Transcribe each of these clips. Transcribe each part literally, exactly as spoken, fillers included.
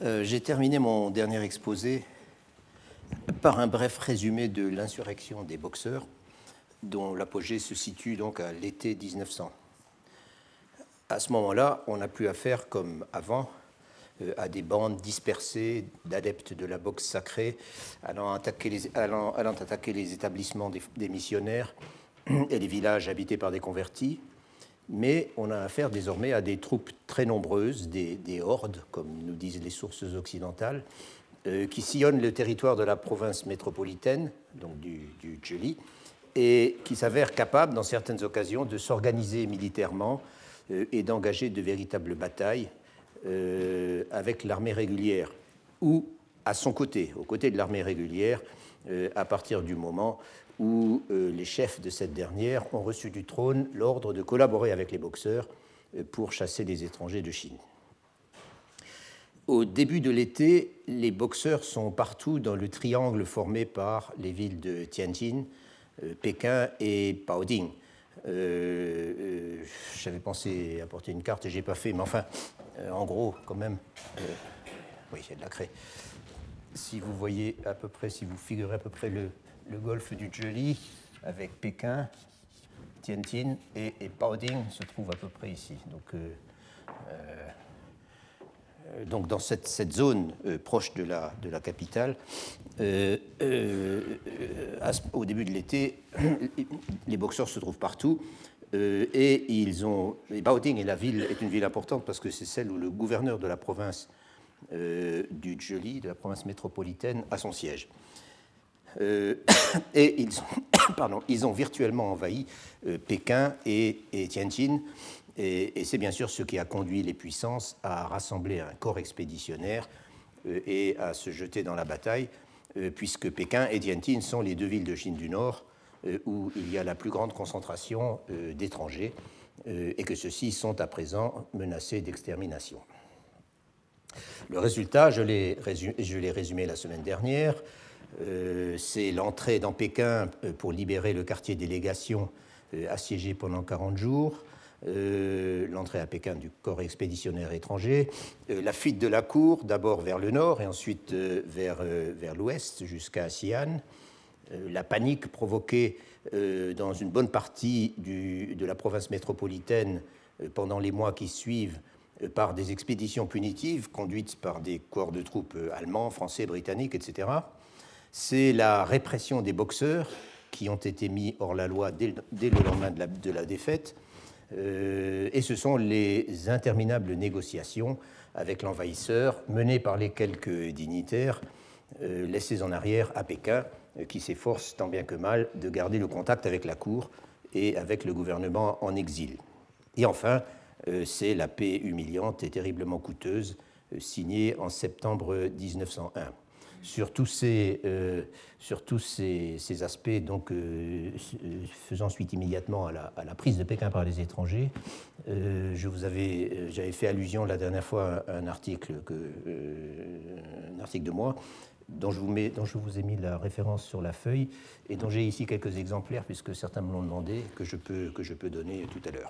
Euh, j'ai terminé mon dernier exposé par un bref résumé de l'insurrection des Boxers, dont l'apogée se situe donc à l'été mille neuf cents. À ce moment-là, on n'a plus affaire, comme avant, euh, à des bandes dispersées d'adeptes de la boxe sacrée allant attaquer les, allant, allant attaquer les établissements des, des missionnaires et les villages habités par des convertis, mais on a affaire désormais à des troupes très nombreuses, des, des hordes, comme nous disent les sources occidentales, euh, qui sillonnent le territoire de la province métropolitaine, donc du, du Djeli, et qui s'avèrent capables, dans certaines occasions, de s'organiser militairement euh, et d'engager de véritables batailles euh, avec l'armée régulière, ou à son côté, aux côtés de l'armée régulière, euh, à partir du moment où euh, les chefs de cette dernière ont reçu du trône l'ordre de collaborer avec les Boxers euh, pour chasser les étrangers de Chine. Au début de l'été, les Boxers sont partout dans le triangle formé par les villes de Tianjin, euh, Pékin et Baoding. Euh, euh, j'avais pensé apporter une carte et je n'ai pas fait, mais enfin, euh, en gros, quand même, euh, oui, il y a de la craie. Si vous voyez à peu près, si vous figurez à peu près le, le golfe du Djeli, avec Pékin, Tianjin et, et Baoding se trouve à peu près ici. Donc, euh, euh, donc dans cette, cette zone euh, proche de la, de la capitale, euh, euh, à, au début de l'été, les Boxers se trouvent partout. Euh, et ils ont. Et Baoding est la ville est une ville importante parce que c'est celle où le gouverneur de la province euh, du Djeli, de la province métropolitaine, a son siège. Euh, et ils ont, pardon, ils ont virtuellement envahi euh, Pékin et, et Tianjin. Et, et c'est bien sûr ce qui a conduit les puissances à rassembler un corps expéditionnaire euh, et à se jeter dans la bataille, euh, puisque Pékin et Tianjin sont les deux villes de Chine du Nord euh, où il y a la plus grande concentration euh, d'étrangers euh, et que ceux-ci sont à présent menacés d'extermination. Le résultat, je l'ai résumé, je l'ai résumé la semaine dernière, euh, c'est l'entrée dans Pékin pour libérer le quartier délégation euh, assiégé pendant quarante jours, Euh, l'entrée à Pékin du corps expéditionnaire étranger, euh, la fuite de la cour, d'abord vers le nord et ensuite euh, vers, euh, vers l'ouest jusqu'à Xi'an, euh, la panique provoquée euh, dans une bonne partie du, de la province métropolitaine euh, pendant les mois qui suivent euh, par des expéditions punitives conduites par des corps de troupes euh, allemands, français, britanniques, et cetera. C'est la répression des Boxers qui ont été mis hors la loi dès le, dès le lendemain de la, de la défaite. Euh, et ce sont les interminables négociations avec l'envahisseur menées par les quelques dignitaires euh, laissés en arrière à Pékin euh, qui s'efforcent tant bien que mal de garder le contact avec la cour et avec le gouvernement en exil. Et enfin, euh, c'est la paix humiliante et terriblement coûteuse euh, signée en septembre dix-neuf cent un. Sur tous ces, euh, sur tous ces, ces aspects, donc, euh, faisant suite immédiatement à la, à la prise de Pékin par les étrangers, euh, je vous avais, euh, j'avais fait allusion la dernière fois à un article, que, euh, un article de moi, dont je, vous mets, dont je vous ai mis la référence sur la feuille, et dont j'ai ici quelques exemplaires, puisque certains me l'ont demandé, que je peux, que je peux donner tout à l'heure.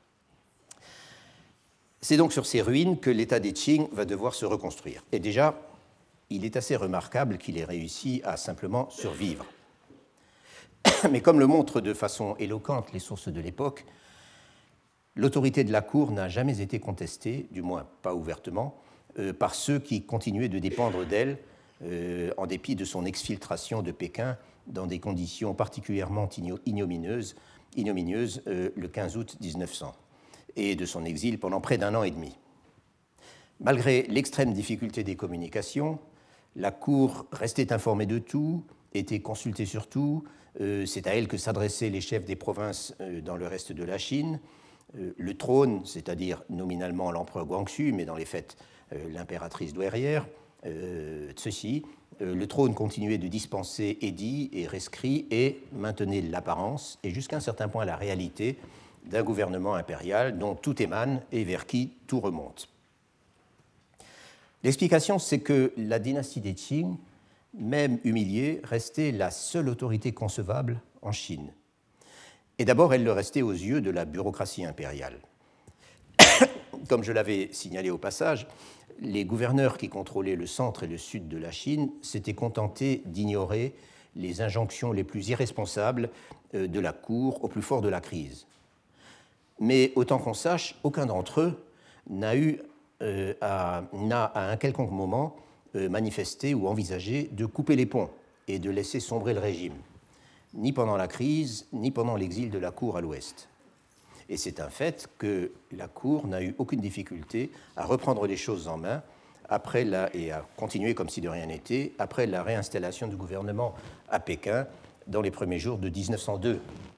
C'est donc sur ces ruines que l'État des Qing va devoir se reconstruire. Et déjà, il est assez remarquable qu'il ait réussi à simplement survivre. Mais comme le montrent de façon éloquente les sources de l'époque, l'autorité de la cour n'a jamais été contestée, du moins pas ouvertement, euh, par ceux qui continuaient de dépendre d'elle, euh, en dépit de son exfiltration de Pékin dans des conditions particulièrement ignominieuses, ignominieuses euh, le quinze août dix-neuf cents, et de son exil pendant près d'un an et demi. Malgré l'extrême difficulté des communications, la cour restait informée de tout, était consultée sur tout. Euh, c'est à elle que s'adressaient les chefs des provinces euh, dans le reste de la Chine. Euh, le trône, c'est-à-dire nominalement l'empereur Guangxu, mais dans les faits euh, l'impératrice douairière, euh, ceci, euh, le trône continuait de dispenser édits et rescrits et maintenait l'apparence, et jusqu'à un certain point la réalité, d'un gouvernement impérial dont tout émane et vers qui tout remonte. L'explication, c'est que la dynastie des Qing, même humiliée, restait la seule autorité concevable en Chine. Et d'abord, elle le restait aux yeux de la bureaucratie impériale. comme je l'avais signalé au passage, les gouverneurs qui contrôlaient le centre et le sud de la Chine s'étaient contentés d'ignorer les injonctions les plus irresponsables de la cour au plus fort de la crise. Mais autant qu'on sache, aucun d'entre eux n'a eu euh, à, n'a à un quelconque moment euh, manifesté ou envisagé de couper les ponts et de laisser sombrer le régime, ni pendant la crise, ni pendant l'exil de la cour à l'ouest. Et c'est un fait que la cour n'a eu aucune difficulté à reprendre les choses en main après la, et à continuer comme si de rien n'était après la réinstallation du gouvernement à Pékin dans les premiers jours de mille neuf cent deux.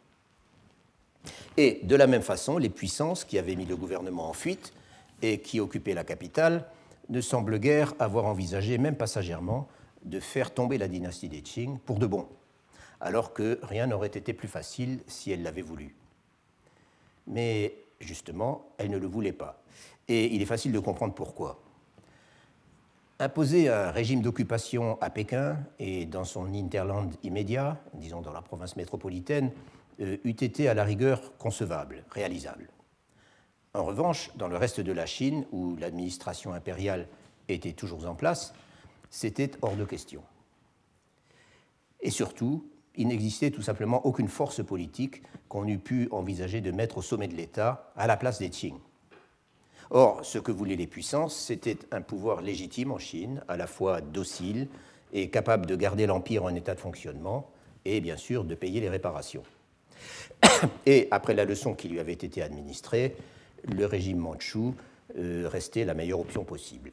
Et de la même façon, les puissances qui avaient mis le gouvernement en fuite et qui occupaient la capitale ne semblent guère avoir envisagé, même passagèrement, de faire tomber la dynastie des Qing pour de bon, alors que rien n'aurait été plus facile si elles l'avaient voulu. Mais justement, elles ne le voulaient pas. Et il est facile de comprendre pourquoi. Imposer un régime d'occupation à Pékin et dans son hinterland immédiat, disons dans la province métropolitaine, euh, eût été à la rigueur concevable, réalisable. En revanche, dans le reste de la Chine, où l'administration impériale était toujours en place, c'était hors de question. Et surtout, il n'existait tout simplement aucune force politique qu'on eût pu envisager de mettre au sommet de l'État à la place des Qing. Or, ce que voulaient les puissances, c'était un pouvoir légitime en Chine, à la fois docile et capable de garder l'empire en état de fonctionnement, et bien sûr de payer les réparations. Et après la leçon qui lui avait été administrée, le régime mandchou euh, restait la meilleure option possible.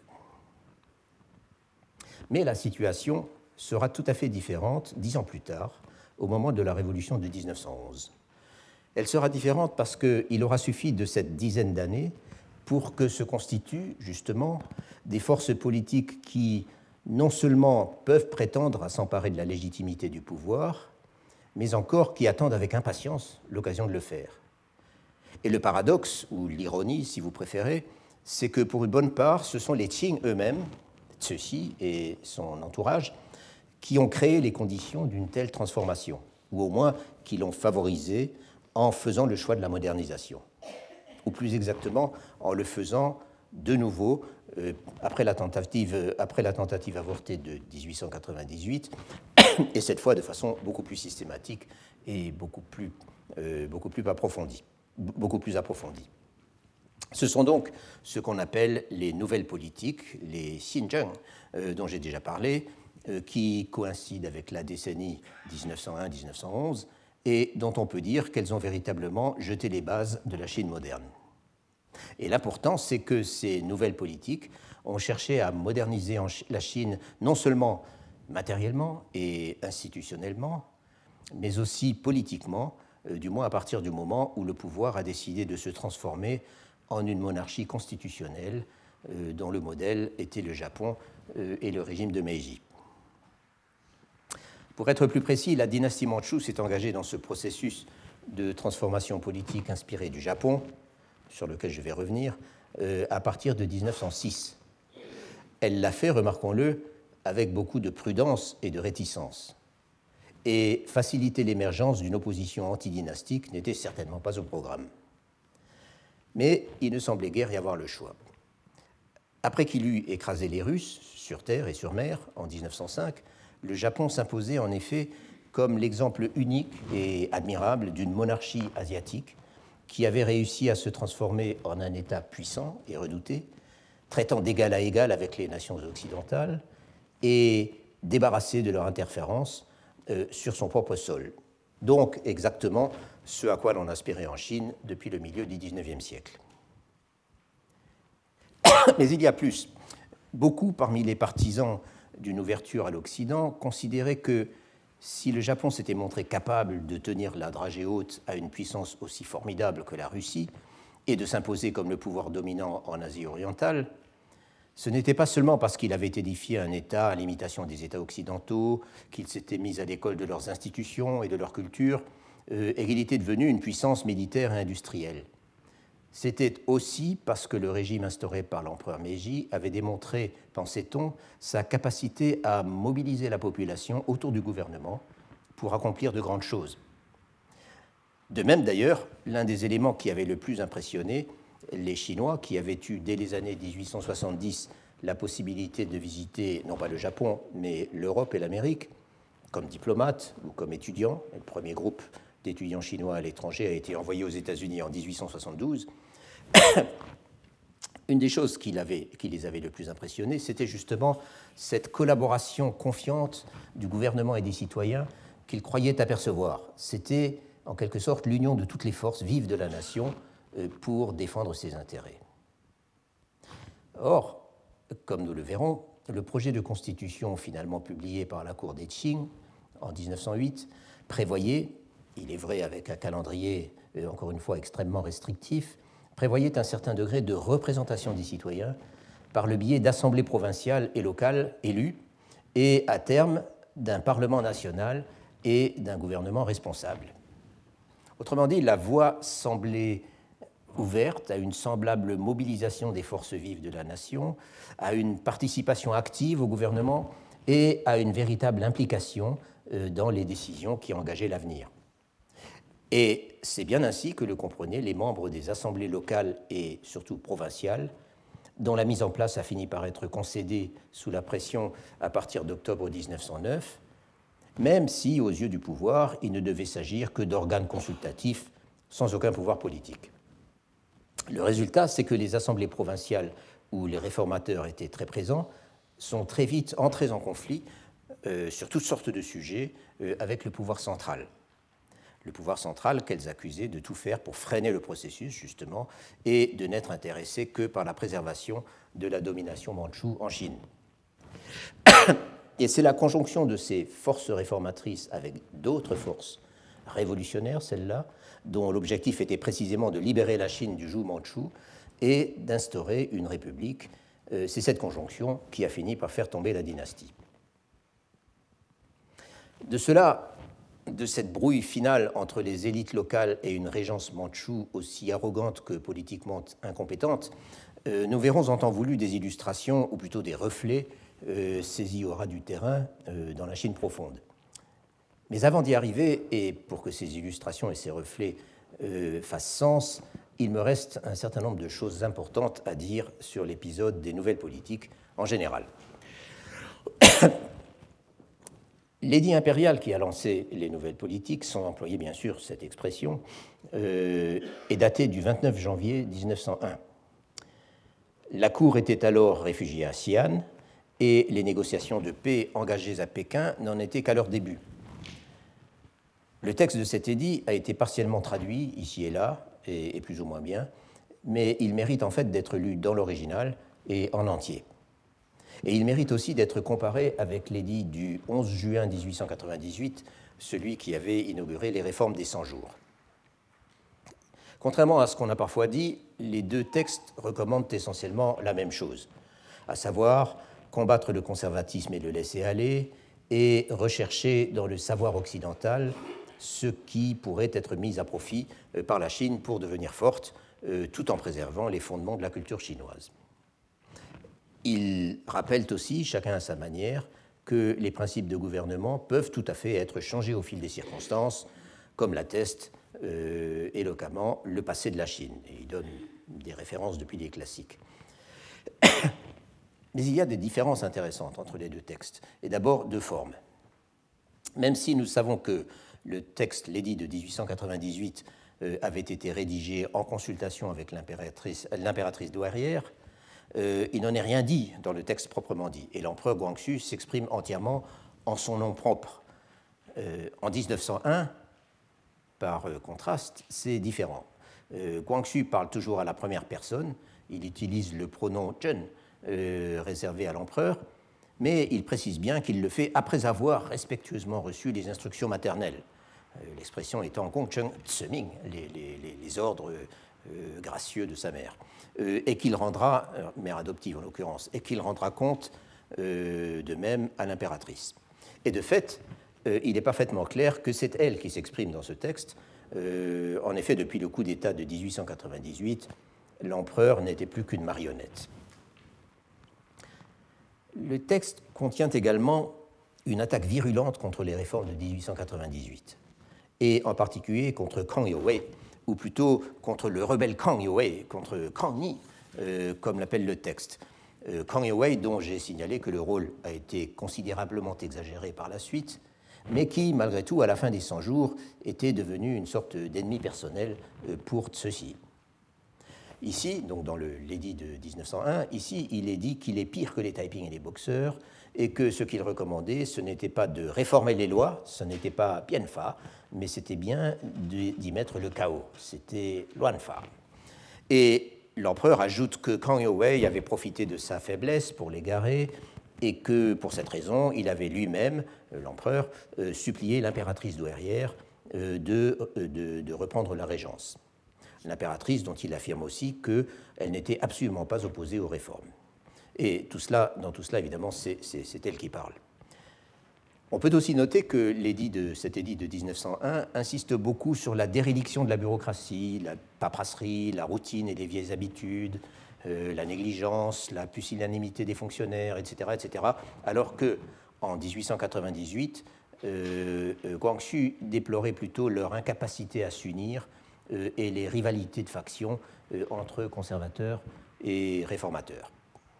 Mais la situation sera tout à fait différente dix ans plus tard, au moment de la révolution de mille neuf cent onze. Elle sera différente parce qu'il aura suffi de cette dizaine d'années pour que se constituent justement des forces politiques qui non seulement peuvent prétendre à s'emparer de la légitimité du pouvoir, mais encore qui attendent avec impatience l'occasion de le faire. Et le paradoxe, ou l'ironie si vous préférez, c'est que pour une bonne part, ce sont les Qing eux-mêmes, ceux-ci et son entourage, qui ont créé les conditions d'une telle transformation, ou au moins qui l'ont favorisée en faisant le choix de la modernisation. Ou plus exactement, en le faisant de nouveau, euh, après, la tentative, après la tentative avortée de dix-huit cent quatre-vingt-dix-huit, et cette fois de façon beaucoup plus systématique et beaucoup plus, euh, beaucoup plus approfondie. Beaucoup plus approfondie. Ce sont donc ce qu'on appelle les nouvelles politiques, les Xinjiang, euh, dont j'ai déjà parlé, euh, qui coïncident avec la décennie dix-neuf cent un dix-neuf cent onze et dont on peut dire qu'elles ont véritablement jeté les bases de la Chine moderne. Et l'important, c'est que ces nouvelles politiques ont cherché à moderniser la Chine non seulement matériellement et institutionnellement, mais aussi politiquement, euh, du moins à partir du moment où le pouvoir a décidé de se transformer en une monarchie constitutionnelle euh, dont le modèle était le Japon euh, et le régime de Meiji. Pour être plus précis, la dynastie mandchoue s'est engagée dans ce processus de transformation politique inspiré du Japon, sur lequel je vais revenir, euh, à partir de dix-neuf cent six. Elle l'a fait, remarquons-le, avec beaucoup de prudence et de réticence. Et faciliter l'émergence d'une opposition antidynastique n'était certainement pas au programme. Mais il ne semblait guère y avoir le choix. Après qu'il eut écrasé les Russes, sur terre et sur mer, en dix-neuf cent cinq, le Japon s'imposait en effet comme l'exemple unique et admirable d'une monarchie asiatique qui avait réussi à se transformer en un État puissant et redouté, traitant d'égal à égal avec les nations occidentales et débarrassé de leur interférence euh, sur son propre sol. Donc exactement ce à quoi l'on aspirait en Chine depuis le milieu du dix-neuvième siècle. Mais il y a plus. Beaucoup parmi les partisans d'une ouverture à l'Occident considéraient que si le Japon s'était montré capable de tenir la dragée haute à une puissance aussi formidable que la Russie et de s'imposer comme le pouvoir dominant en Asie orientale, ce n'était pas seulement parce qu'il avait édifié un État à l'imitation des États occidentaux, qu'il s'était mis à l'école de leurs institutions et de leur culture, euh, et qu'il était devenu une puissance militaire et industrielle. C'était aussi parce que le régime instauré par l'empereur Meiji avait démontré, pensait-on, sa capacité à mobiliser la population autour du gouvernement pour accomplir de grandes choses. De même, d'ailleurs, l'un des éléments qui avait le plus impressionné les Chinois, qui avaient eu dès les années dix-huit cent soixante-dix la possibilité de visiter non pas le Japon, mais l'Europe et l'Amérique, comme diplomates ou comme étudiants. Le premier groupe d'étudiants chinois à l'étranger a été envoyé aux États-Unis en dix-huit cent soixante-douze. Une des choses qui, qui les avait le plus impressionnés, c'était justement cette collaboration confiante du gouvernement et des citoyens qu'ils croyaient apercevoir. C'était en quelque sorte l'union de toutes les forces vives de la nation pour défendre ses intérêts. Or, comme nous le verrons, le projet de constitution finalement publié par la cour des Qing en dix-neuf cent huit prévoyait, il est vrai avec un calendrier encore une fois extrêmement restrictif, prévoyait un certain degré de représentation des citoyens par le biais d'assemblées provinciales et locales élues et à terme d'un Parlement national et d'un gouvernement responsable. Autrement dit, la voie semblait ouverte à une semblable mobilisation des forces vives de la nation, à une participation active au gouvernement et à une véritable implication dans les décisions qui engageaient l'avenir. Et c'est bien ainsi que le comprenaient les membres des assemblées locales et surtout provinciales, dont la mise en place a fini par être concédée sous la pression à partir d'octobre dix-neuf cent neuf, même si, aux yeux du pouvoir, il ne devait s'agir que d'organes consultatifs sans aucun pouvoir politique. Le résultat, c'est que les assemblées provinciales où les réformateurs étaient très présents sont très vite entrés en conflit euh, sur toutes sortes de sujets euh, avec le pouvoir central. Le pouvoir central qu'elles accusaient de tout faire pour freiner le processus, justement, et de n'être intéressé que par la préservation de la domination mandchoue en Chine. Et c'est la conjonction de ces forces réformatrices avec d'autres forces révolutionnaires, celles-là, dont l'objectif était précisément de libérer la Chine du joug mandchou et d'instaurer une république. C'est cette conjonction qui a fini par faire tomber la dynastie. De cela, de cette brouille finale entre les élites locales et une régence mandchoue aussi arrogante que politiquement incompétente, euh, nous verrons en temps voulu des illustrations, ou plutôt des reflets, euh, saisis au ras du terrain euh, dans la Chine profonde. Mais avant d'y arriver, et pour que ces illustrations et ces reflets euh, fassent sens, il me reste un certain nombre de choses importantes à dire sur l'épisode des nouvelles politiques en général. L'édit impérial qui a lancé les nouvelles politiques, sans employer bien sûr cette expression, euh, est daté du vingt-neuf janvier mille neuf cent un. La cour était alors réfugiée à Xi'an et les négociations de paix engagées à Pékin n'en étaient qu'à leur début. Le texte de cet édit a été partiellement traduit ici et là, et, et plus ou moins bien, mais il mérite en fait d'être lu dans l'original et en entier. Et il mérite aussi d'être comparé avec l'édit du onze juin mille huit cent quatre-vingt-dix-huit, celui qui avait inauguré les réformes des cent jours. Contrairement à ce qu'on a parfois dit, les deux textes recommandent essentiellement la même chose, à savoir combattre le conservatisme et le laisser-aller et rechercher dans le savoir occidental ce qui pourrait être mis à profit par la Chine pour devenir forte, tout en préservant les fondements de la culture chinoise. Ils rappellent aussi, chacun à sa manière, que les principes de gouvernement peuvent tout à fait être changés au fil des circonstances, comme l'atteste euh, éloquemment le passé de la Chine. Et ils donnent des références depuis les classiques. Mais il y a des différences intéressantes entre les deux textes, et d'abord de forme. Même si nous savons que le texte, l'édit de mille huit cent quatre-vingt-dix-huit, euh, avait été rédigé en consultation avec l'impératrice, l'impératrice douairière, Euh, il n'en est rien dit dans le texte proprement dit, et l'empereur Guangxu s'exprime entièrement en son nom propre. Euh, en dix-neuf cent un, par euh, contraste, c'est différent. Euh, Guangxu parle toujours à la première personne, il utilise le pronom Chen euh, réservé à l'empereur, mais il précise bien qu'il le fait après avoir respectueusement reçu les instructions maternelles, euh, l'expression étant Gong Cheng Tseming, les, les, les ordres euh, gracieux de sa mère. Euh, et qu'il rendra, euh, mère adoptive en l'occurrence, et qu'il rendra compte euh, de même à l'impératrice. Et de fait, euh, il est parfaitement clair que c'est elle qui s'exprime dans ce texte. Euh, en effet, depuis le coup d'État de mille huit cent quatre-vingt-dix-huit, l'empereur n'était plus qu'une marionnette. Le texte contient également une attaque virulente contre les réformes de mille huit cent quatre-vingt-dix-huit, et en particulier contre Kang Youwei, ou plutôt contre le rebelle Kang Youwei, contre Kang Ni, euh, comme l'appelle le texte. Euh, Kang Youwei, dont j'ai signalé que le rôle a été considérablement exagéré par la suite, mais qui, malgré tout, à la fin des cent jours, était devenu une sorte d'ennemi personnel euh, pour ceux-ci. Ici, donc dans l'édit de mille neuf cent un, ici, il est dit qu'il est pire que les Taiping et les boxeurs, et que ce qu'il recommandait, ce n'était pas de réformer les lois, ce n'était pas Bianfa, mais c'était bien d'y mettre le chaos, c'était Luanfa. Et l'empereur ajoute que Kang Youwei avait profité de sa faiblesse pour l'égarer, et que, pour cette raison, il avait lui-même, l'empereur, euh, supplié l'impératrice douairière euh, de, de, de reprendre la régence. L'impératrice dont il affirme aussi qu'elle n'était absolument pas opposée aux réformes. Et tout cela, dans tout cela, évidemment, c'est elle qui parle. On peut aussi noter que l'édit de, cet édit de mille neuf cent un insiste beaucoup sur la déréliction de la bureaucratie, la paperasserie, la routine et les vieilles habitudes, euh, la négligence, la pusillanimité des fonctionnaires, et cetera, et cetera, alors qu'en mille huit cent quatre-vingt-dix-huit, euh, Guangxu déplorait plutôt leur incapacité à s'unir euh, et les rivalités de factions euh, entre conservateurs et réformateurs.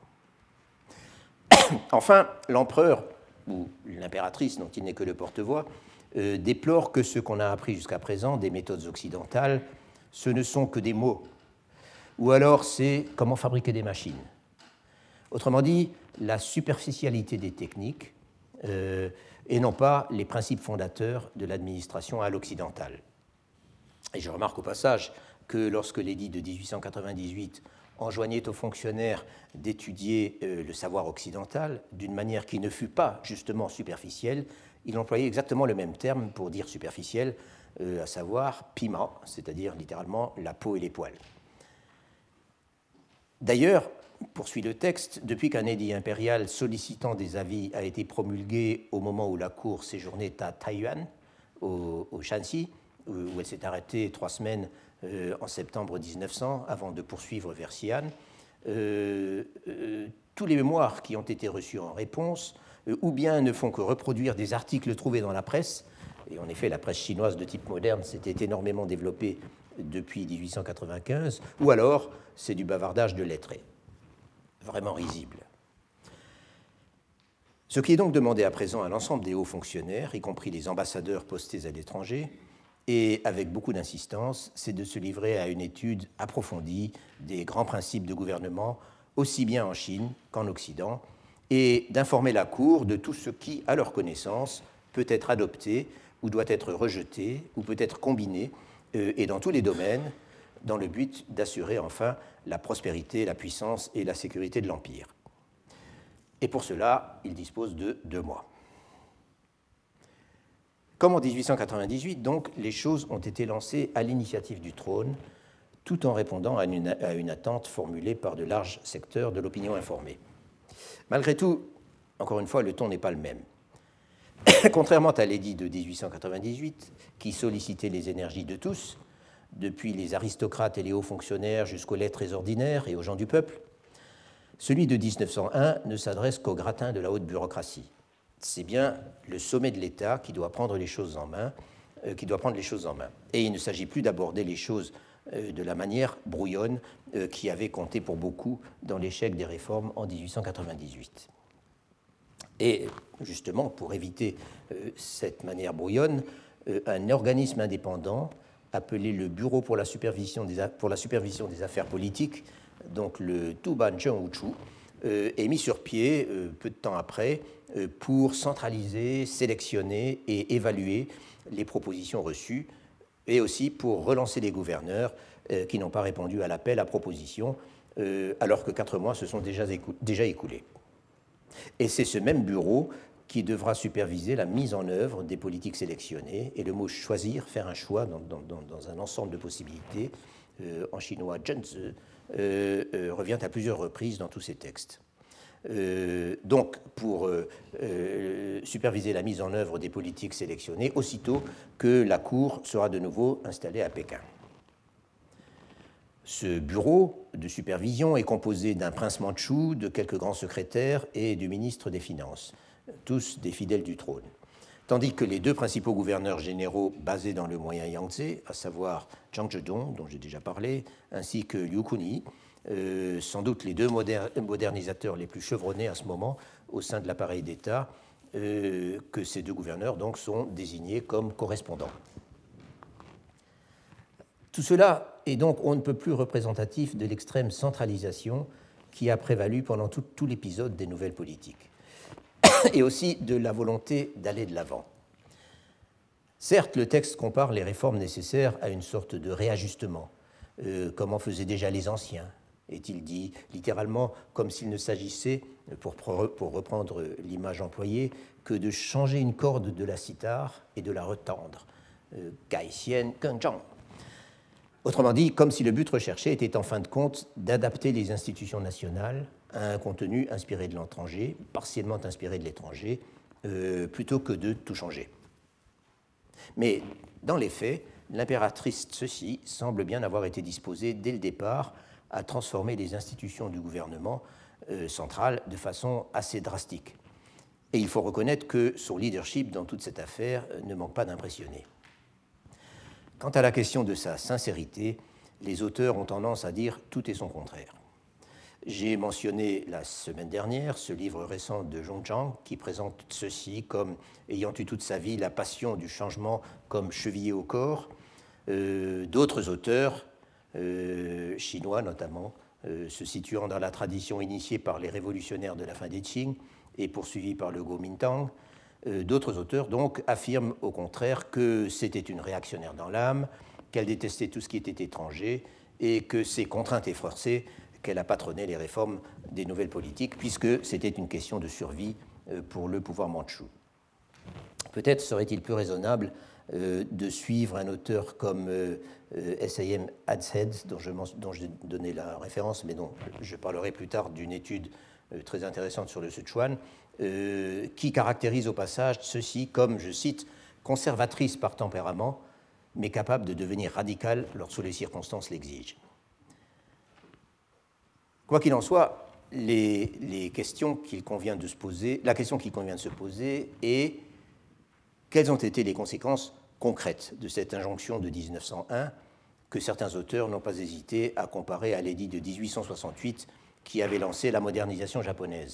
Enfin, l'empereur, ou l'impératrice dont il n'est que le porte-voix, euh, déplore que ce qu'on a appris jusqu'à présent des méthodes occidentales, ce ne sont que des mots, ou alors c'est comment fabriquer des machines. Autrement dit, la superficialité des techniques euh, et non pas les principes fondateurs de l'administration à l'occidentale. Et je remarque au passage que lorsque l'édit de mille huit cent quatre-vingt-dix-huit enjoignait aux fonctionnaires d'étudier euh, le savoir occidental d'une manière qui ne fût pas justement superficielle, il employait exactement le même terme pour dire superficiel, euh, à savoir piment, c'est-à-dire littéralement la peau et les poils. D'ailleurs, poursuit le texte, depuis qu'un édit impérial sollicitant des avis a été promulgué au moment où la cour séjournait à Taiyuan, au, au Shanxi, où elle s'est arrêtée trois semaines euh, en septembre mille neuf cents, avant de poursuivre vers Xi'an, euh, euh, tous les mémoires qui ont été reçus en réponse, euh, ou bien ne font que reproduire des articles trouvés dans la presse, et en effet la presse chinoise de type moderne s'était énormément développée depuis mille huit cent quatre-vingt-quinze, ou alors c'est du bavardage de lettrés, vraiment risible. Ce qui est donc demandé à présent à l'ensemble des hauts fonctionnaires, y compris les ambassadeurs postés à l'étranger, et avec beaucoup d'insistance, c'est de se livrer à une étude approfondie des grands principes de gouvernement, aussi bien en Chine qu'en Occident, et d'informer la Cour de tout ce qui, à leur connaissance, peut être adopté ou doit être rejeté ou peut être combiné, euh, et dans tous les domaines, dans le but d'assurer enfin la prospérité, la puissance et la sécurité de l'Empire. Et pour cela, il dispose de deux mois. Comme en mille huit cent quatre-vingt-dix-huit, donc, les choses ont été lancées à l'initiative du trône, tout en répondant à une, à une attente formulée par de larges secteurs de l'opinion informée. Malgré tout, encore une fois, le ton n'est pas le même. Contrairement à l'édit de mille huit cent quatre-vingt-dix-huit, qui sollicitait les énergies de tous, depuis les aristocrates et les hauts fonctionnaires jusqu'aux lettrés ordinaires et aux gens du peuple, celui de mille neuf cent un ne s'adresse qu'au gratin de la haute bureaucratie. C'est bien le sommet de l'État qui doit prendre les choses en main, euh, qui doit prendre les choses en main. Et il ne s'agit plus d'aborder les choses euh, de la manière brouillonne euh, qui avait compté pour beaucoup dans l'échec des réformes en mille huit cent quatre-vingt-dix-huit. Et justement, pour éviter euh, cette manière brouillonne, euh, un organisme indépendant appelé le Bureau pour la supervision des, pour la supervision des affaires politiques, donc le Tuban Zhengwuchu, euh, est mis sur pied euh, peu de temps après euh, pour centraliser, sélectionner et évaluer les propositions reçues et aussi pour relancer les gouverneurs euh, qui n'ont pas répondu à l'appel à proposition euh, alors que quatre mois se sont déjà, écou- déjà écoulés. Et c'est ce même bureau qui devra superviser la mise en œuvre des politiques sélectionnées, et le mot « choisir », faire un choix dans, dans, dans un ensemble de possibilités, euh, en chinois « zhenzhi », euh, euh, revient à plusieurs reprises dans tous ces textes. Euh, donc, pour euh, euh, superviser la mise en œuvre des politiques sélectionnées, aussitôt que la Cour sera de nouveau installée à Pékin. Ce bureau de supervision est composé d'un prince mandchou, de quelques grands secrétaires et du ministre des Finances, tous des fidèles du trône. tandis que les deux principaux gouverneurs généraux basés dans le moyen Yangtze, à savoir Zhang Zhedong, dont j'ai déjà parlé, ainsi que Liu Kuni, euh, sans doute les deux moder- modernisateurs les plus chevronnés à ce moment au sein de l'appareil d'État, euh, que ces deux gouverneurs donc sont désignés comme correspondants. Tout cela est donc on ne peut plus représentatif de l'extrême centralisation qui a prévalu pendant tout, tout l'épisode des nouvelles politiques, et aussi de la volonté d'aller de l'avant. Certes, le texte compare les réformes nécessaires à une sorte de réajustement, euh, comme en faisaient déjà les anciens, est-il dit, littéralement comme s'il ne s'agissait, pour, pour reprendre l'image employée, que de changer une corde de la cithare et de la retendre. Euh, Gai xian geng zhang. Autrement dit, comme si le but recherché était en fin de compte d'adapter les institutions nationales à un contenu inspiré de l'étranger, partiellement inspiré de l'étranger, euh, plutôt que de tout changer. Mais dans les faits, l'impératrice Ceci semble bien avoir été disposée dès le départ à transformer les institutions du gouvernement euh, central de façon assez drastique. Et il faut reconnaître que son leadership dans toute cette affaire ne manque pas d'impressionner. Quant à la question de sa sincérité, les auteurs ont tendance à dire tout et son contraire. J'ai mentionné la semaine dernière ce livre récent de Zhong Zhang qui présente Ceci comme ayant eu toute sa vie la passion du changement comme chevillé au corps. Euh, d'autres auteurs, euh, chinois notamment, euh, se situant dans la tradition initiée par les révolutionnaires de la fin des Qing et poursuivis par le Kuomintang, euh, d'autres auteurs donc affirment au contraire que c'était une réactionnaire dans l'âme, qu'elle détestait tout ce qui était étranger et que c'est contrainte et forcée qu'elle a patronné les réformes des nouvelles politiques, puisque c'était une question de survie pour le pouvoir mandchou. Peut-être serait-il plus raisonnable euh, de suivre un auteur comme euh, S A M Adshead, dont je, dont je donnais la référence, mais dont je parlerai plus tard d'une étude euh, très intéressante sur le Sichuan, euh, qui caractérise au passage ceci comme, je cite, « conservatrice par tempérament, mais capable de devenir radicale lorsque les circonstances l'exigent ». Quoi qu'il en soit, les, les questions qu'il convient de se poser, la question qu'il convient de se poser est quelles ont été les conséquences concrètes de cette injonction de mille neuf cent un que certains auteurs n'ont pas hésité à comparer à l'édit de dix-huit cent soixante-huit qui avait lancé la modernisation japonaise.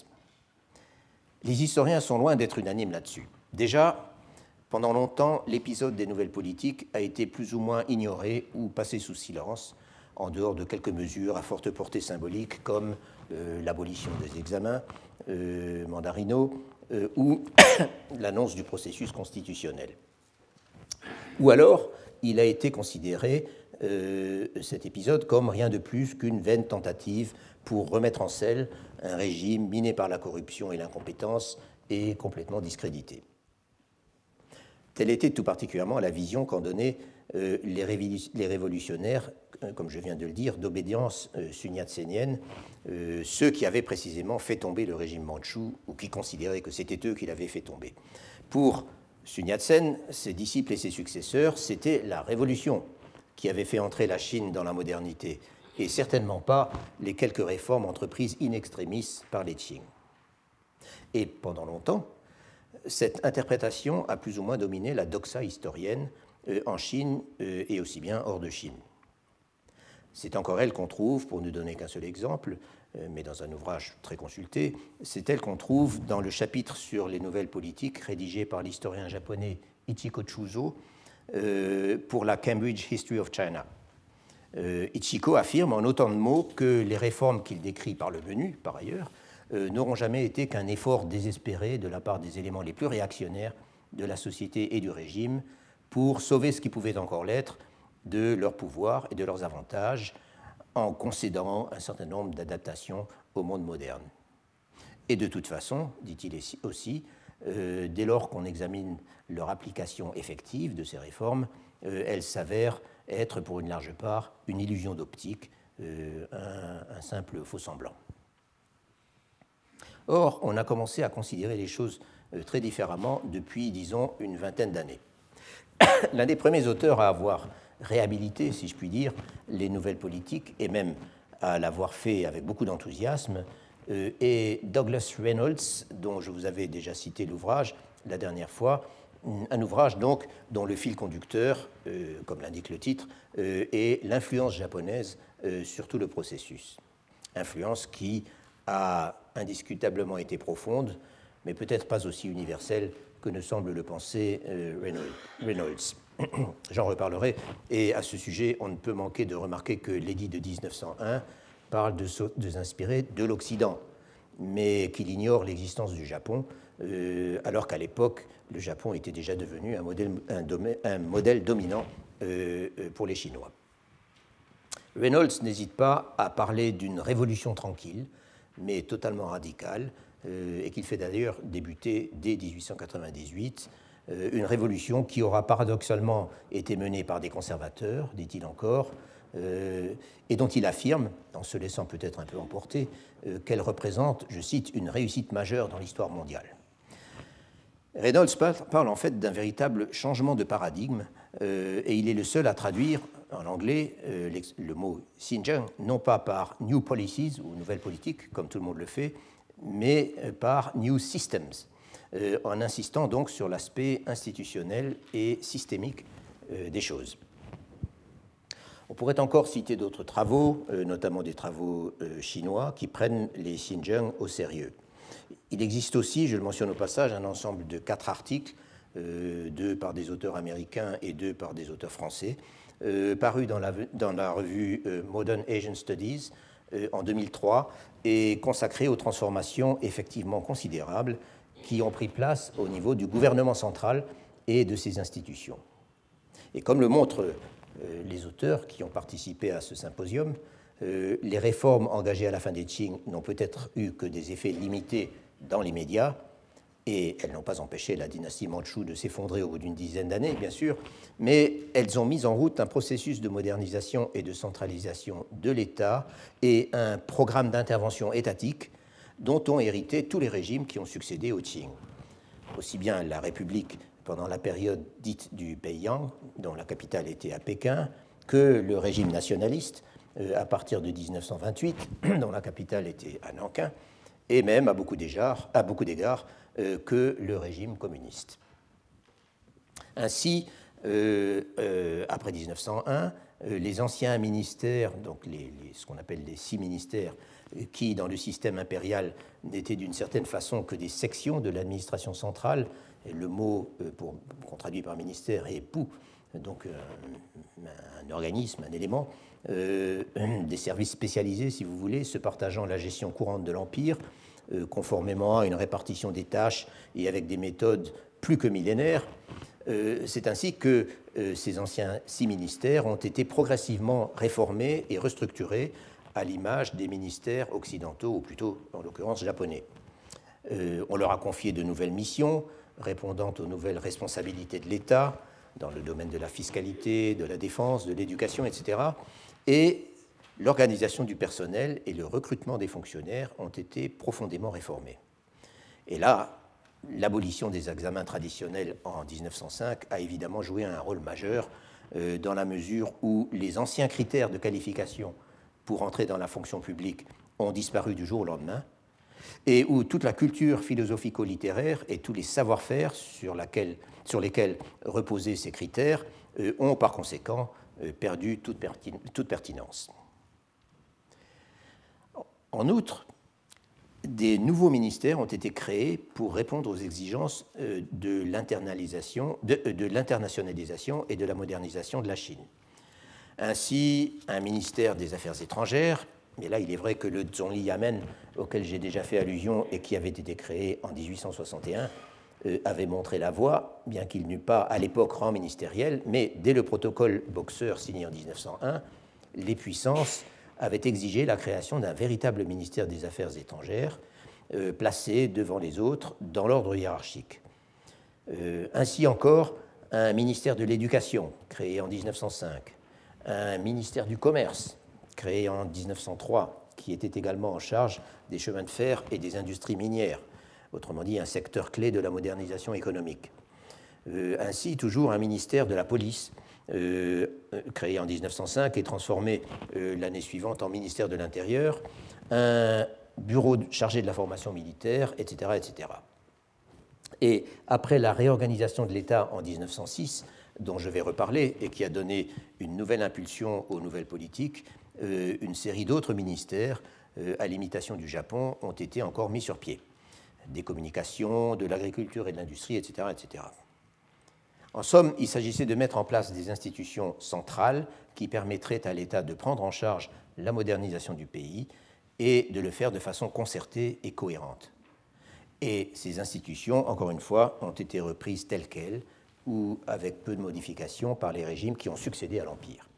Les historiens sont loin d'être unanimes là-dessus. Déjà, pendant longtemps, l'épisode des nouvelles politiques a été plus ou moins ignoré ou passé sous silence, en dehors de quelques mesures à forte portée symbolique comme euh, l'abolition des examens euh, mandarinaux euh, ou l'annonce du processus constitutionnel. Ou alors, il a été considéré, euh, cet épisode, comme rien de plus qu'une vaine tentative pour remettre en selle un régime miné par la corruption et l'incompétence et complètement discrédité. Telle était tout particulièrement la vision qu'en donnaient euh, les, révolu- les révolutionnaires, euh, comme je viens de le dire, d'obédience euh, sun-yat-senienne, euh, ceux qui avaient précisément fait tomber le régime mandchou ou qui considéraient que c'était eux qui l'avaient fait tomber. Pour Sun Yat-sen, ses disciples et ses successeurs, c'était la révolution qui avait fait entrer la Chine dans la modernité, et certainement pas les quelques réformes entreprises in extremis par les Qing. Et pendant longtemps, cette interprétation a plus ou moins dominé la doxa historienne euh, en Chine euh, et aussi bien hors de Chine. C'est encore elle qu'on trouve, pour ne donner qu'un seul exemple, euh, mais dans un ouvrage très consulté, c'est elle qu'on trouve dans le chapitre sur les nouvelles politiques rédigé par l'historien japonais Ichiko Chuzo euh, pour la Cambridge History of China. Euh, Ichiko affirme en autant de mots que les réformes qu'il décrit par le menu, par ailleurs, euh, n'auront jamais été qu'un effort désespéré de la part des éléments les plus réactionnaires de la société et du régime pour sauver ce qui pouvait encore l'être de leur pouvoir et de leurs avantages en concédant un certain nombre d'adaptations au monde moderne. Et de toute façon, dit-il aussi, euh, dès lors qu'on examine leur application effective de ces réformes, euh, elles s'avèrent être pour une large part une illusion d'optique, euh, un, un simple faux-semblant. Or, on a commencé à considérer les choses euh, très différemment depuis, disons, une vingtaine d'années. L'un des premiers auteurs à avoir réhabilité, si je puis dire, les nouvelles politiques, et même à l'avoir fait avec beaucoup d'enthousiasme, euh, est Douglas Reynolds, dont je vous avais déjà cité l'ouvrage la dernière fois, un ouvrage donc dont le fil conducteur, euh, comme l'indique le titre, euh, est l'influence japonaise euh, sur tout le processus. Influence qui a indiscutablement été profonde, mais peut-être pas aussi universelle que ne semble le penser euh, Reynolds. J'en reparlerai, et à ce sujet, on ne peut manquer de remarquer que l'édit de mille neuf cent un parle de, so de s'inspirer de l'Occident, mais qu'il ignore l'existence du Japon, euh, alors qu'à l'époque, le Japon était déjà devenu un modèle, un domé, un modèle dominant euh, pour les Chinois. Reynolds n'hésite pas à parler d'une révolution tranquille, mais totalement radicale, euh, et qu'il fait d'ailleurs débuter dès mille huit cent quatre-vingt-dix-huit, euh, une révolution qui aura paradoxalement été menée par des conservateurs, dit-il encore, euh, et dont il affirme, en se laissant peut-être un peu emporter, euh, qu'elle représente, je cite, une réussite majeure dans l'histoire mondiale. Reynolds parle en fait d'un véritable changement de paradigme, euh, et il est le seul à traduire en anglais euh, le mot Xinjiang, non pas par New Policies ou Nouvelles Politiques, comme tout le monde le fait, mais par New Systems, euh, en insistant donc sur l'aspect institutionnel et systémique euh, des choses. On pourrait encore citer d'autres travaux, euh, notamment des travaux euh, chinois, qui prennent les Xinjiang au sérieux. Il existe aussi, je le mentionne au passage, un ensemble de quatre articles, euh, deux par des auteurs américains et deux par des auteurs français, euh, parus dans la, dans la revue euh, Modern Asian Studies euh, en deux mille trois et consacrés aux transformations effectivement considérables qui ont pris place au niveau du gouvernement central et de ses institutions. Et comme le montrent euh, les auteurs qui ont participé à ce symposium, euh, les réformes engagées à la fin des Qing n'ont peut-être eu que des effets limités dans l'immédiat, et elles n'ont pas empêché la dynastie mandchoue de s'effondrer au bout d'une dizaine d'années, bien sûr, mais elles ont mis en route un processus de modernisation et de centralisation de l'État et un programme d'intervention étatique dont ont hérité tous les régimes qui ont succédé au Qing. Aussi bien la République pendant la période dite du Beiyang, dont la capitale était à Pékin, que le régime nationaliste à partir de mille neuf cent vingt-huit, dont la capitale était à Nankin, et même à beaucoup d'égards, à beaucoup d'égards euh, que le régime communiste. Ainsi, euh, euh, après mille neuf cent un, euh, les anciens ministères, donc les, les, ce qu'on appelle les six ministères, euh, qui dans le système impérial n'étaient d'une certaine façon que des sections de l'administration centrale, et le mot euh, pour, qu'on traduit par ministère est pou, donc euh, un organisme, un élément, euh, des services spécialisés, si vous voulez, se partageant la gestion courante de l'Empire, euh, conformément à une répartition des tâches et avec des méthodes plus que millénaires. Euh, c'est ainsi que euh, ces anciens six ministères ont été progressivement réformés et restructurés à l'image des ministères occidentaux, ou plutôt, en l'occurrence, japonais. Euh, on leur a confié de nouvelles missions, répondant aux nouvelles responsabilités de l'État, dans le domaine de la fiscalité, de la défense, de l'éducation, et cetera. Et l'organisation du personnel et le recrutement des fonctionnaires ont été profondément réformés. Et là, l'abolition des examens traditionnels en mille neuf cent cinq a évidemment joué un rôle majeur euh, dans la mesure où les anciens critères de qualification pour entrer dans la fonction publique ont disparu du jour au lendemain, et où toute la culture philosophico-littéraire et tous les savoir-faire sur, laquelle, sur lesquels reposaient ces critères euh, ont par conséquent euh, perdu toute, pertin- toute pertinence. En outre, des nouveaux ministères ont été créés pour répondre aux exigences euh, de, l'internalisation, de, de l'internationalisation et de la modernisation de la Chine. Ainsi, un ministère des Affaires étrangères, mais là il est vrai que le Zhongli Yamen, auquel j'ai déjà fait allusion et qui avait été créé en dix-huit cent soixante et un, euh, avait montré la voie, bien qu'il n'eût pas à l'époque rang ministériel, mais dès le protocole Boxer signé en mille neuf cent un, les puissances avaient exigé la création d'un véritable ministère des Affaires étrangères, euh, placé devant les autres dans l'ordre hiérarchique. Euh, ainsi encore, un ministère de l'Éducation, créé en mille neuf cent cinq, un ministère du Commerce, créé en mille neuf cent trois, qui était également en charge des chemins de fer et des industries minières, autrement dit un secteur clé de la modernisation économique. Euh, ainsi, toujours un ministère de la police, euh, créé en mille neuf cent cinq et transformé euh, l'année suivante en ministère de l'Intérieur, un bureau chargé de la formation militaire, et cetera, et cetera. Et après la réorganisation de l'État en mille neuf cent six, dont je vais reparler et qui a donné une nouvelle impulsion aux nouvelles politiques, euh, une série d'autres ministères, euh, à l'imitation du Japon, ont été encore mis sur pied. Des communications, de l'agriculture et de l'industrie, et cetera, et cetera. En somme, il s'agissait de mettre en place des institutions centrales qui permettraient à l'État de prendre en charge la modernisation du pays et de le faire de façon concertée et cohérente. Et ces institutions, encore une fois, ont été reprises telles quelles ou avec peu de modifications par les régimes qui ont succédé à l'Empire.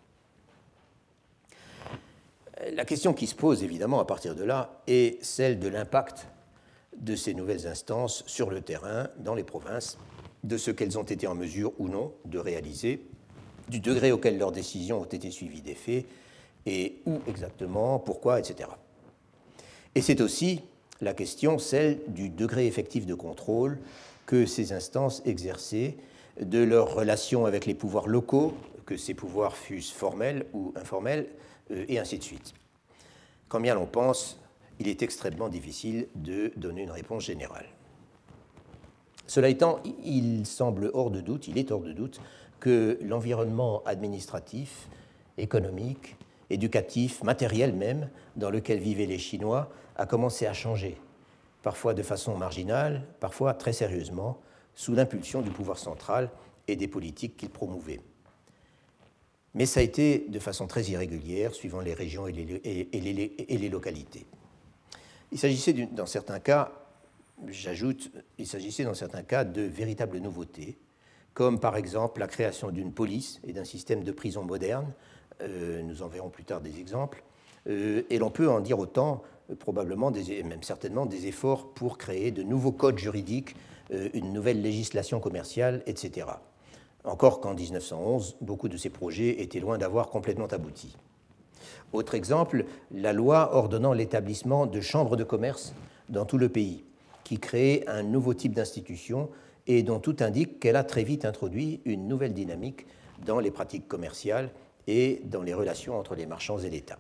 La question qui se pose évidemment à partir de là est celle de l'impact de ces nouvelles instances sur le terrain, dans les provinces, de ce qu'elles ont été en mesure ou non de réaliser, du degré auquel leurs décisions ont été suivies des faits, et où exactement, pourquoi, et cetera. Et c'est aussi la question, celle du degré effectif de contrôle que ces instances exerçaient, de leur relation avec les pouvoirs locaux, que ces pouvoirs fussent formels ou informels, euh, et ainsi de suite. Quand bien l'on pense, il est extrêmement difficile de donner une réponse générale. Cela étant, il semble hors de doute, il est hors de doute, que l'environnement administratif, économique, éducatif, matériel même, dans lequel vivaient les Chinois, a commencé à changer, parfois de façon marginale, parfois très sérieusement, sous l'impulsion du pouvoir central et des politiques qu'il promouvait. Mais ça a été de façon très irrégulière, suivant les régions et les, et les, et les localités. Il s'agissait, dans certains cas, j'ajoute, il s'agissait dans certains cas de véritables nouveautés, comme par exemple la création d'une police et d'un système de prison moderne. Euh, nous en verrons plus tard des exemples. Euh, et l'on peut en dire autant, euh, probablement, des, même certainement, des efforts pour créer de nouveaux codes juridiques, euh, une nouvelle législation commerciale, et cetera. Encore qu'en mille neuf cent onze, beaucoup de ces projets étaient loin d'avoir complètement abouti. Autre exemple, la loi ordonnant l'établissement de chambres de commerce dans tout le pays, qui crée un nouveau type d'institution et dont tout indique qu'elle a très vite introduit une nouvelle dynamique dans les pratiques commerciales et dans les relations entre les marchands et l'État.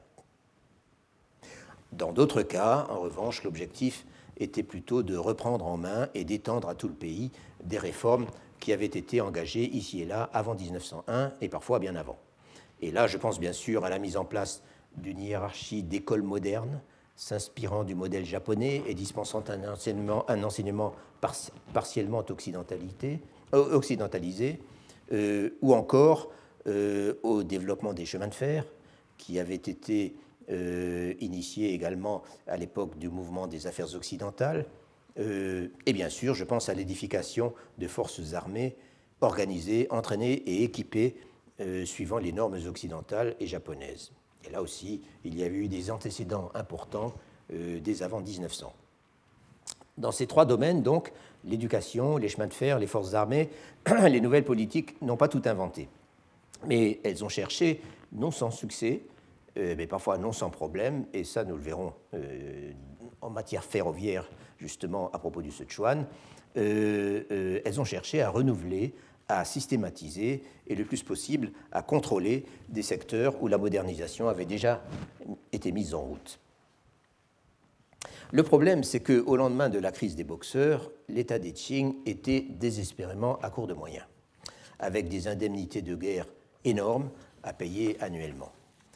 Dans d'autres cas, en revanche, l'objectif était plutôt de reprendre en main et d'étendre à tout le pays des réformes qui avaient été engagées ici et là avant mille neuf cent un et parfois bien avant. Et là, je pense bien sûr à la mise en place d'une hiérarchie d'écoles modernes, s'inspirant du modèle japonais et dispensant un enseignement, un enseignement par, partiellement occidentalisé, euh, occidentalisé euh, ou encore euh, au développement des chemins de fer, qui avaient été euh, initiés également à l'époque du mouvement des affaires occidentales. Euh, et bien sûr, je pense à l'édification de forces armées organisées, entraînées et équipées euh, suivant les normes occidentales et japonaises. Et là aussi, il y a eu des antécédents importants euh, dès avant mille neuf cents. Dans ces trois domaines, donc, l'éducation, les chemins de fer, les forces armées, les nouvelles politiques n'ont pas tout inventé. Mais elles ont cherché, non sans succès, euh, mais parfois non sans problème, et ça nous le verrons euh, en matière ferroviaire, justement à propos du Sichuan, euh, euh, elles ont cherché à renouveler, à systématiser et le plus possible à contrôler des secteurs où la modernisation avait déjà été mise en route. Le problème, c'est qu'au lendemain de la crise des boxeurs, l'État des Qing était désespérément à court de moyens, avec des indemnités de guerre énormes à payer annuellement.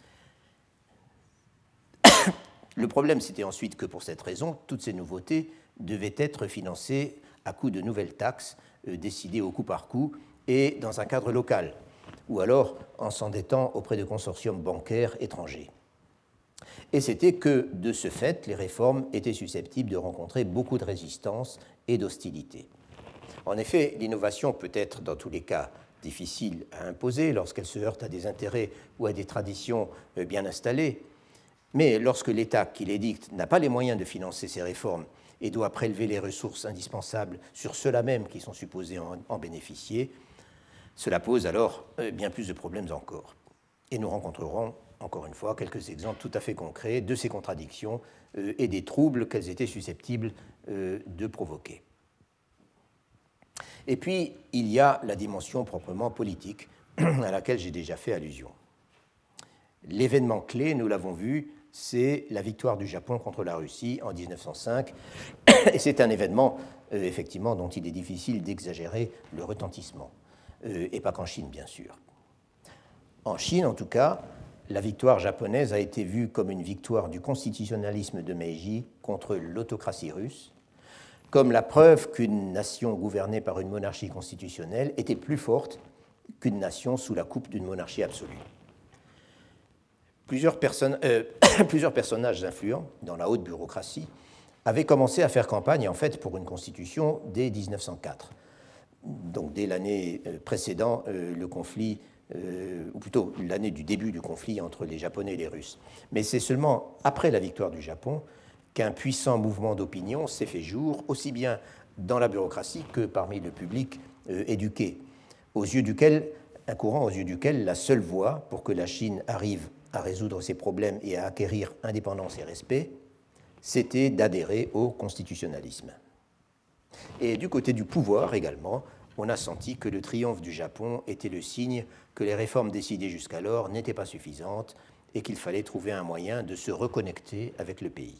Le problème, c'était ensuite que pour cette raison, toutes ces nouveautés devaient être financées à coup de nouvelles taxes euh, décidées au coup par coup et dans un cadre local, ou alors en s'endettant auprès de consortiums bancaires étrangers. Et c'était que, de ce fait, les réformes étaient susceptibles de rencontrer beaucoup de résistance et d'hostilité. En effet, l'innovation peut être, dans tous les cas, difficile à imposer lorsqu'elle se heurte à des intérêts ou à des traditions bien installées, mais lorsque l'État qui les dicte n'a pas les moyens de financer ces réformes et doit prélever les ressources indispensables sur ceux-là même qui sont supposés en, en bénéficier, cela pose alors bien plus de problèmes encore. Et nous rencontrerons, encore une fois, quelques exemples tout à fait concrets de ces contradictions euh, et des troubles qu'elles étaient susceptibles euh, de provoquer. Et puis, il y a la dimension proprement politique, à laquelle j'ai déjà fait allusion. L'événement clé, nous l'avons vu, c'est la victoire du Japon contre la Russie en mille neuf cent cinq, et c'est un événement euh, effectivement, dont il est difficile d'exagérer le retentissement. Euh, et pas qu'en Chine, bien sûr. En Chine, en tout cas, la victoire japonaise a été vue comme une victoire du constitutionnalisme de Meiji contre l'autocratie russe, comme la preuve qu'une nation gouvernée par une monarchie constitutionnelle était plus forte qu'une nation sous la coupe d'une monarchie absolue. Plusieurs, personnes, euh, plusieurs personnages influents dans la haute bureaucratie avaient commencé à faire campagne en fait pour une constitution dès mille neuf cent quatre, donc dès l'année précédant euh, le conflit, euh, ou plutôt l'année du début du conflit entre les Japonais et les Russes. Mais c'est seulement après la victoire du Japon qu'un puissant mouvement d'opinion s'est fait jour, aussi bien dans la bureaucratie que parmi le public euh, éduqué, aux yeux duquel, un courant aux yeux duquel la seule voie pour que la Chine arrive à résoudre ses problèmes et à acquérir indépendance et respect, c'était d'adhérer au constitutionnalisme. Et du côté du pouvoir également, on a senti que le triomphe du Japon était le signe que les réformes décidées jusqu'alors n'étaient pas suffisantes et qu'il fallait trouver un moyen de se reconnecter avec le pays.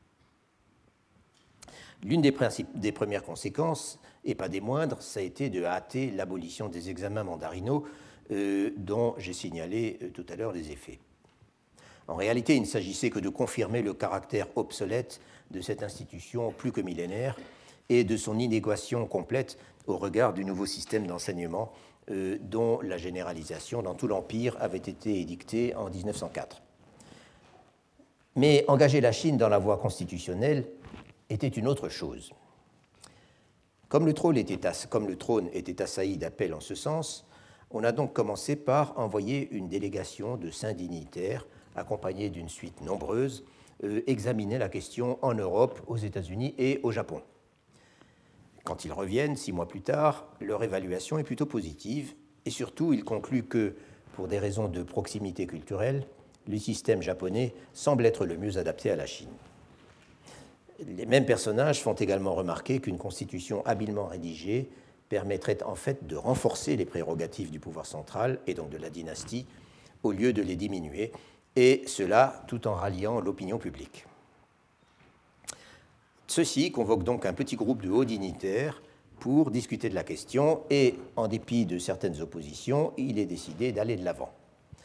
L'une des, des premières conséquences, et pas des moindres, ça a été de hâter l'abolition des examens mandarinaux euh, dont j'ai signalé euh, tout à l'heure les effets. En réalité, il ne s'agissait que de confirmer le caractère obsolète de cette institution plus que millénaire et de son inadéquation complète au regard du nouveau système d'enseignement euh, dont la généralisation dans tout l'Empire avait été édictée en mille neuf cent quatre. Mais engager la Chine dans la voie constitutionnelle était une autre chose. Comme le trône était, ass- comme le trône était assailli d'appels en ce sens, on a donc commencé par envoyer une délégation de saints dignitaires, accompagnée d'une suite nombreuse, euh, examiner la question en Europe, aux États-Unis et au Japon. Quand ils reviennent, six mois plus tard, leur évaluation est plutôt positive, et surtout, ils concluent que, pour des raisons de proximité culturelle, le système japonais semble être le mieux adapté à la Chine. Les mêmes personnages font également remarquer qu'une constitution habilement rédigée permettrait en fait de renforcer les prérogatives du pouvoir central et donc de la dynastie au lieu de les diminuer, et cela tout en ralliant l'opinion publique. Ceci convoque donc un petit groupe de hauts dignitaires pour discuter de la question et, en dépit de certaines oppositions, il est décidé d'aller de l'avant.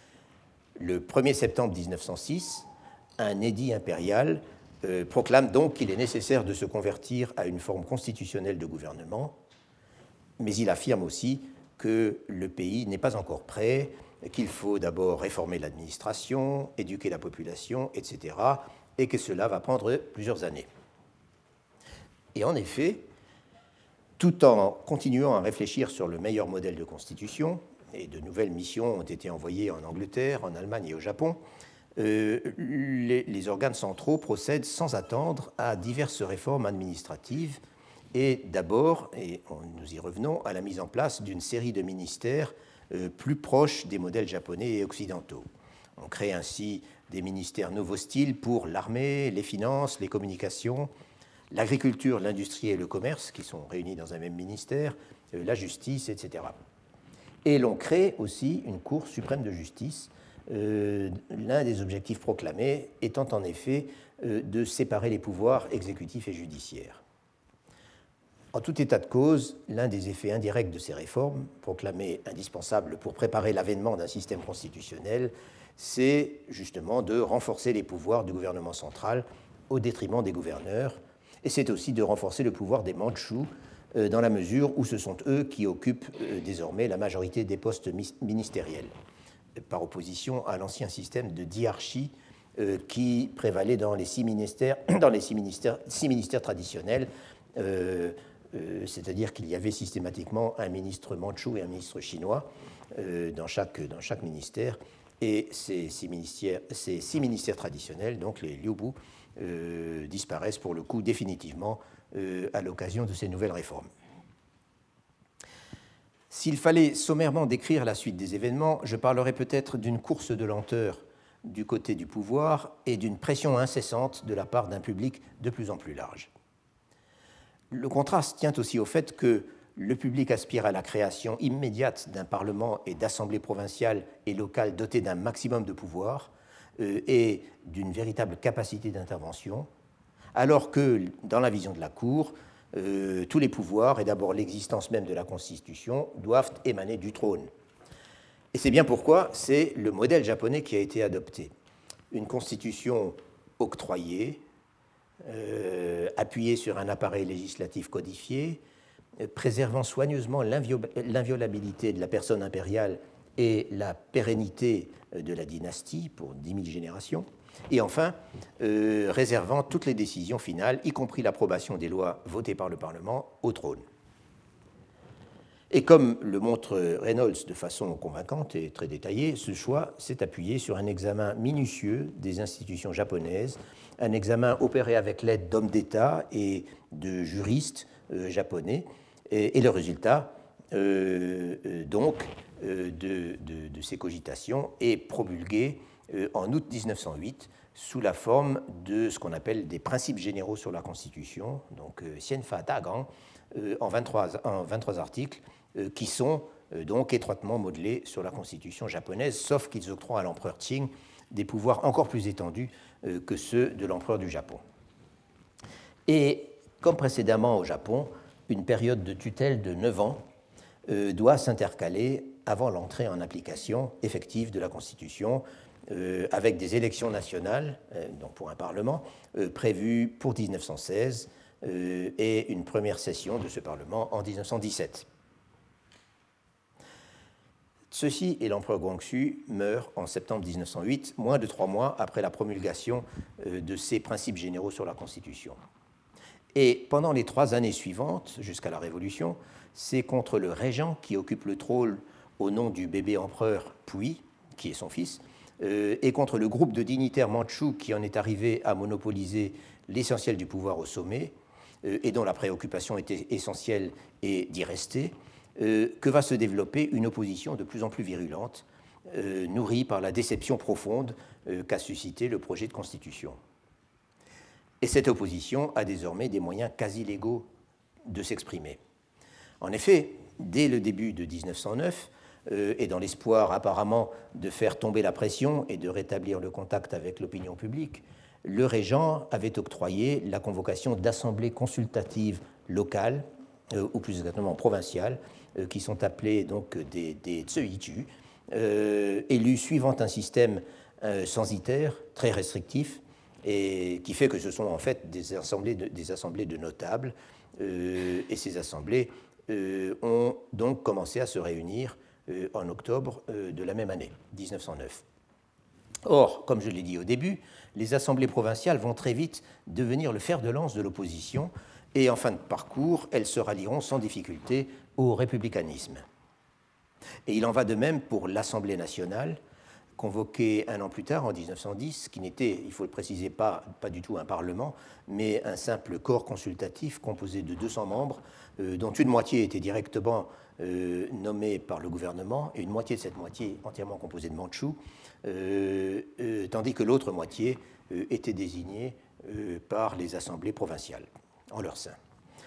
Le premier septembre mille neuf cent six, un édit impérial euh, proclame donc qu'il est nécessaire de se convertir à une forme constitutionnelle de gouvernement, mais il affirme aussi que le pays n'est pas encore prêt, qu'il faut d'abord réformer l'administration, éduquer la population, et cetera, et que cela va prendre plusieurs années. Et en effet, tout en continuant à réfléchir sur le meilleur modèle de constitution, et de nouvelles missions ont été envoyées en Angleterre, en Allemagne et au Japon, euh, les, les organes centraux procèdent sans attendre à diverses réformes administratives, et d'abord, et nous y revenons, à la mise en place d'une série de ministères euh, plus proches des modèles japonais et occidentaux. On crée ainsi des ministères nouveau style pour l'armée, les finances, les communications, l'agriculture, l'industrie et le commerce, qui sont réunis dans un même ministère, euh, la justice, et cetera. Et l'on crée aussi une Cour suprême de justice, euh, l'un des objectifs proclamés étant en effet euh, de séparer les pouvoirs exécutifs et judiciaires. En tout état de cause, l'un des effets indirects de ces réformes, proclamées indispensables pour préparer l'avènement d'un système constitutionnel, c'est justement de renforcer les pouvoirs du gouvernement central au détriment des gouverneurs, et c'est aussi de renforcer le pouvoir des Mandchous, euh, dans la mesure où ce sont eux qui occupent euh, désormais la majorité des postes ministériels, par opposition à l'ancien système de diarchie euh, qui prévalait dans les six ministères, dans les six ministères, six ministères traditionnels, euh, euh, c'est-à-dire qu'il y avait systématiquement un ministre mandchou et un ministre chinois euh, dans, chaque, dans chaque ministère, et ces six ministères, ces six ministères traditionnels, donc les liubu, euh, disparaissent pour le coup définitivement euh, à l'occasion de ces nouvelles réformes. S'il fallait sommairement décrire la suite des événements, je parlerai peut-être d'une course de lenteur du côté du pouvoir et d'une pression incessante de la part d'un public de plus en plus large. Le contraste tient aussi au fait que le public aspire à la création immédiate d'un parlement et d'assemblées provinciales et locales dotés d'un maximum de pouvoir euh, et d'une véritable capacité d'intervention, alors que, dans la vision de la Cour, euh, tous les pouvoirs, et d'abord l'existence même de la Constitution, doivent émaner du trône. Et c'est bien pourquoi c'est le modèle japonais qui a été adopté. Une constitution octroyée, euh, appuyée sur un appareil législatif codifié, euh, préservant soigneusement l'inviolabilité de la personne impériale et la pérennité de la dynastie pour dix mille générations, et enfin, euh, réservant toutes les décisions finales, y compris l'approbation des lois votées par le Parlement, au trône. Et comme le montre Reynolds de façon convaincante et très détaillée, ce choix s'est appuyé sur un examen minutieux des institutions japonaises, un examen opéré avec l'aide d'hommes d'État et de juristes euh, japonais, et, et le résultat, euh, euh, donc, euh, de, de, de ces cogitations est promulgué euh, en août mille neuf cent huit sous la forme de ce qu'on appelle des principes généraux sur la Constitution, donc euh, Sienfa Dagan, euh, en, vingt-trois, en vingt-trois articles, qui sont donc étroitement modelés sur la Constitution japonaise, sauf qu'ils octroient à l'empereur Qing des pouvoirs encore plus étendus que ceux de l'empereur du Japon. Et comme précédemment au Japon, une période de tutelle de neuf ans doit s'intercaler avant l'entrée en application effective de la Constitution, avec des élections nationales, donc pour un Parlement, prévues pour mille neuf cent seize et une première session de ce Parlement en mille neuf cent dix-sept. Ceci et l'empereur Guangxu meurt en septembre mille neuf cent huit, moins de trois mois après la promulgation de ces principes généraux sur la Constitution. Et pendant les trois années suivantes, jusqu'à la Révolution, c'est contre le régent qui occupe le trône au nom du bébé empereur Puyi, qui est son fils, euh, et contre le groupe de dignitaires mandchous qui en est arrivé à monopoliser l'essentiel du pouvoir au sommet, euh, et dont la préoccupation était essentielle et d'y rester, Euh, que va se développer une opposition de plus en plus virulente, euh, nourrie par la déception profonde euh, qu'a suscité le projet de constitution. Et cette opposition a désormais des moyens quasi légaux de s'exprimer. En effet, dès le début de mille neuf cent neuf, euh, et dans l'espoir apparemment de faire tomber la pression et de rétablir le contact avec l'opinion publique, le régent avait octroyé la convocation d'assemblées consultatives locales, euh, ou plus exactement provinciales, qui sont appelés donc des, des tsuichu, euh, élus suivant un système euh, censitaire très restrictif, et qui fait que ce sont en fait des assemblées de, des assemblées de notables, euh, et ces assemblées euh, ont donc commencé à se réunir euh, en octobre euh, de la même année, mille neuf cent neuf. Or, comme je l'ai dit au début, les assemblées provinciales vont très vite devenir le fer de lance de l'opposition, et en fin de parcours, elles se rallieront sans difficulté au républicanisme. Et il en va de même pour l'Assemblée nationale, convoquée un an plus tard, en mille neuf cent dix, qui n'était, il faut le préciser, pas, pas du tout un parlement, mais un simple corps consultatif composé de deux cents membres, euh, dont une moitié était directement euh, nommée par le gouvernement, et une moitié de cette moitié entièrement composée de Mandchous, euh, euh, tandis que l'autre moitié euh, était désignée euh, par les assemblées provinciales en leur sein.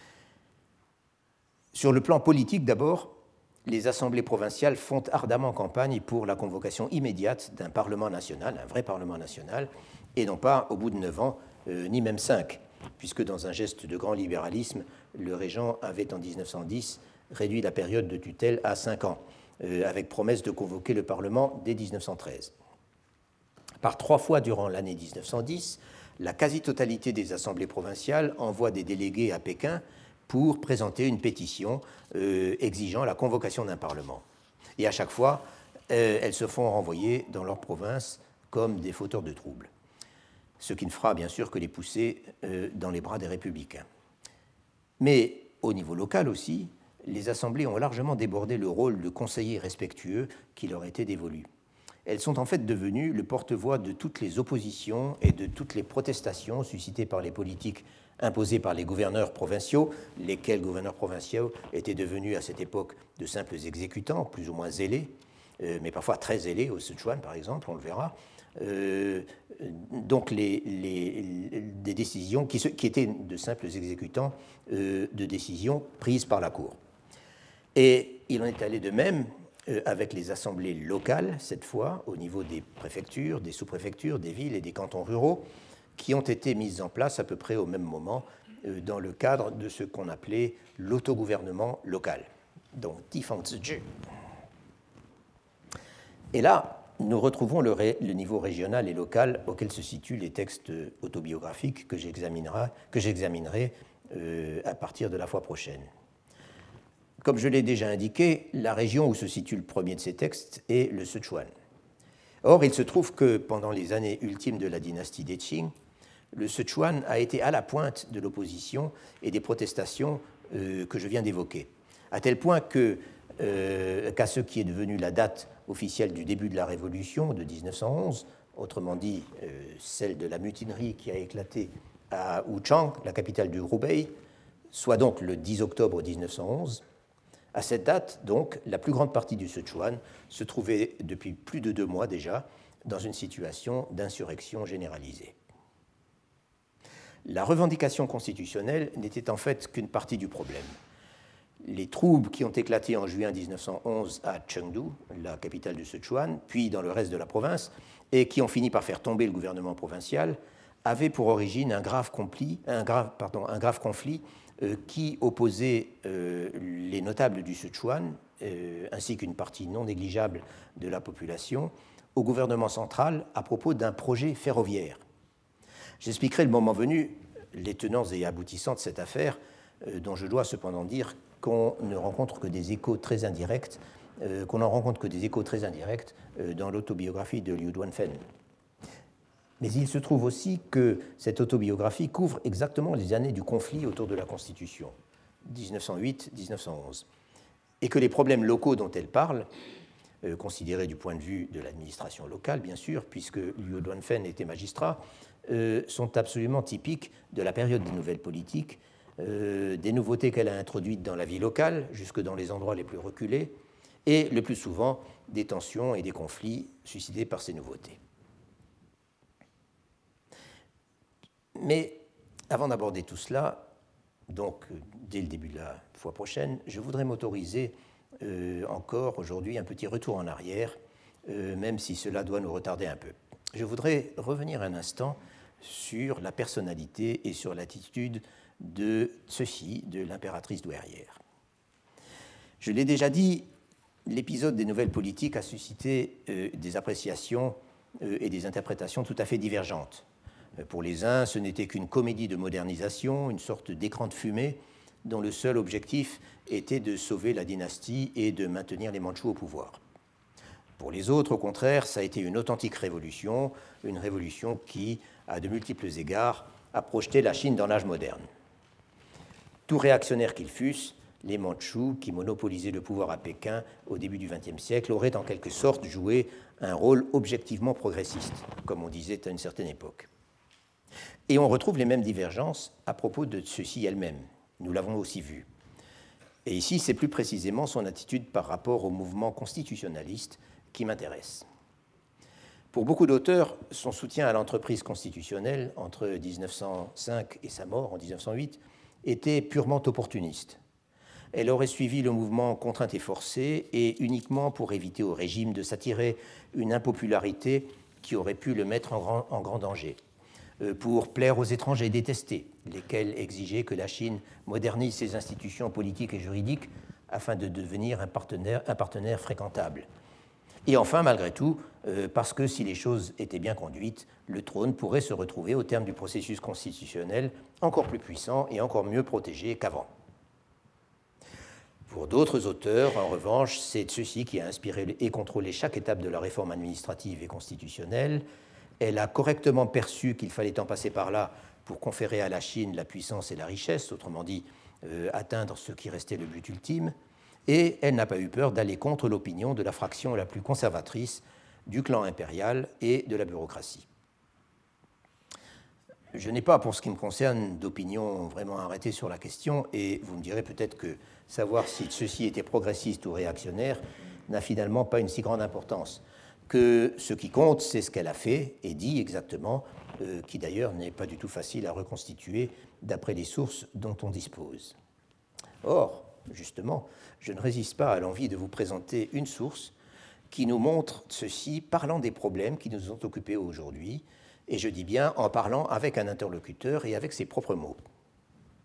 Sur le plan politique, d'abord, les assemblées provinciales font ardemment campagne pour la convocation immédiate d'un Parlement national, un vrai Parlement national, et non pas au bout de neuf ans, euh, ni même cinq, puisque dans un geste de grand libéralisme, le régent avait en mille neuf cent dix réduit la période de tutelle à cinq ans, euh, avec promesse de convoquer le Parlement dès mille neuf cent treize. Par trois fois durant l'année mille neuf cent dix, la quasi-totalité des assemblées provinciales envoie des délégués à Pékin pour présenter une pétition euh, exigeant la convocation d'un Parlement. Et à chaque fois, euh, elles se font renvoyer dans leur province comme des fauteurs de troubles, ce qui ne fera bien sûr que les pousser euh, dans les bras des républicains. Mais au niveau local aussi, les assemblées ont largement débordé le rôle de conseillers respectueux qui leur était dévolu. Elles sont en fait devenues le porte-voix de toutes les oppositions et de toutes les protestations suscitées par les politiques imposées par les gouverneurs provinciaux, lesquels gouverneurs provinciaux étaient devenus à cette époque de simples exécutants, plus ou moins zélés, euh, mais parfois très zélés, au Sichuan par exemple, on le verra. Euh, donc les, les, des décisions qui, qui étaient de simples exécutants euh, de décisions prises par la Cour. Et il en est allé de même avec les assemblées locales, cette fois, au niveau des préfectures, des sous-préfectures, des villes et des cantons ruraux, qui ont été mises en place à peu près au même moment dans le cadre de ce qu'on appelait l'autogouvernement local, donc Tifangzhi. Et là, nous retrouvons le, ré, le niveau régional et local auquel se situent les textes autobiographiques que j'examinerai, que j'examinerai euh, à partir de la fois prochaine. Comme je l'ai déjà indiqué, la région où se situe le premier de ces textes est le Sichuan. Or, il se trouve que pendant les années ultimes de la dynastie des Qing, le Sichuan a été à la pointe de l'opposition et des protestations euh, que je viens d'évoquer, à tel point que, euh, qu'à ce qui est devenu la date officielle du début de la Révolution de dix-neuf cent onze, autrement dit euh, celle de la mutinerie qui a éclaté à Wuchang, la capitale du Hubei, soit donc le dix octobre dix-neuf cent onze, à cette date, donc, la plus grande partie du Sichuan se trouvait depuis plus de deux mois déjà dans une situation d'insurrection généralisée. La revendication constitutionnelle n'était en fait qu'une partie du problème. Les troubles qui ont éclaté en juin dix-neuf cent onze à Chengdu, la capitale du Sichuan, puis dans le reste de la province, et qui ont fini par faire tomber le gouvernement provincial, avaient pour origine un grave, conflit, un grave, pardon, un grave conflit euh, qui opposait euh, les notables du Sichuan, euh, ainsi qu'une partie non négligeable de la population, au gouvernement central à propos d'un projet ferroviaire. J'expliquerai le moment venu les tenants et aboutissants de cette affaire, euh, dont je dois cependant dire qu'on ne rencontre que des échos très indirects, euh, qu'on n'en rencontre que des échos très indirects euh, dans l'autobiographie de Liu Duanfen. Mais il se trouve aussi que cette autobiographie couvre exactement les années du conflit autour de la Constitution, dix-neuf cent huit à dix-neuf cent onze, et que les problèmes locaux dont elle parle, euh, considérés du point de vue de l'administration locale, bien sûr, puisque Liu Duanfen était magistrat, Euh, sont absolument typiques de la période des nouvelles politiques, euh, des nouveautés qu'elle a introduites dans la vie locale, jusque dans les endroits les plus reculés, et le plus souvent des tensions et des conflits suscités par ces nouveautés. Mais avant d'aborder tout cela, donc dès le début de la fois prochaine, je voudrais m'autoriser euh, encore aujourd'hui un petit retour en arrière, euh, même si cela doit nous retarder un peu. Je voudrais revenir un instant sur la personnalité et sur l'attitude de ceci, de l'impératrice douairière. Je l'ai déjà dit, l'épisode des nouvelles politiques a suscité euh, des appréciations euh, et des interprétations tout à fait divergentes. Euh, pour les uns, ce n'était qu'une comédie de modernisation, une sorte d'écran de fumée dont le seul objectif était de sauver la dynastie et de maintenir les Mandchous au pouvoir. Pour les autres, au contraire, ça a été une authentique révolution, une révolution qui, à de multiples égards, a projeté la Chine dans l'âge moderne. Tout réactionnaires qu'ils fussent, les Mandchous, qui monopolisaient le pouvoir à Pékin au début du vingtième siècle, auraient en quelque sorte joué un rôle objectivement progressiste, comme on disait à une certaine époque. Et on retrouve les mêmes divergences à propos de ceux-ci elles-mêmes. Nous l'avons aussi vu. Et ici, c'est plus précisément son attitude par rapport au mouvement constitutionnaliste qui m'intéresse. Pour beaucoup d'auteurs, son soutien à l'entreprise constitutionnelle entre dix-neuf cent cinq et sa mort en dix-neuf cent huit était purement opportuniste. Elle aurait suivi le mouvement contrainte et forcée et uniquement pour éviter au régime de s'attirer une impopularité qui aurait pu le mettre en grand, en grand danger, pour plaire aux étrangers détestés, lesquels exigeaient que la Chine modernise ses institutions politiques et juridiques afin de devenir un partenaire, un partenaire fréquentable. Et enfin, malgré tout, euh, parce que si les choses étaient bien conduites, le trône pourrait se retrouver au terme du processus constitutionnel encore plus puissant et encore mieux protégé qu'avant. Pour d'autres auteurs, en revanche, c'est ceci qui a inspiré et contrôlé chaque étape de la réforme administrative et constitutionnelle. Elle a correctement perçu qu'il fallait en passer par là pour conférer à la Chine la puissance et la richesse, autrement dit, euh, atteindre ce qui restait le but ultime. Et elle n'a pas eu peur d'aller contre l'opinion de la fraction la plus conservatrice du clan impérial et de la bureaucratie. Je n'ai pas, pour ce qui me concerne, d'opinion vraiment arrêtée sur la question, et vous me direz peut-être que savoir si ceci était progressiste ou réactionnaire n'a finalement pas une si grande importance, que ce qui compte, c'est ce qu'elle a fait et dit exactement, euh, qui d'ailleurs n'est pas du tout facile à reconstituer d'après les sources dont on dispose. Or, justement, je ne résiste pas à l'envie de vous présenter une source qui nous montre ceci parlant des problèmes qui nous ont occupés aujourd'hui, et je dis bien en parlant avec un interlocuteur et avec ses propres mots.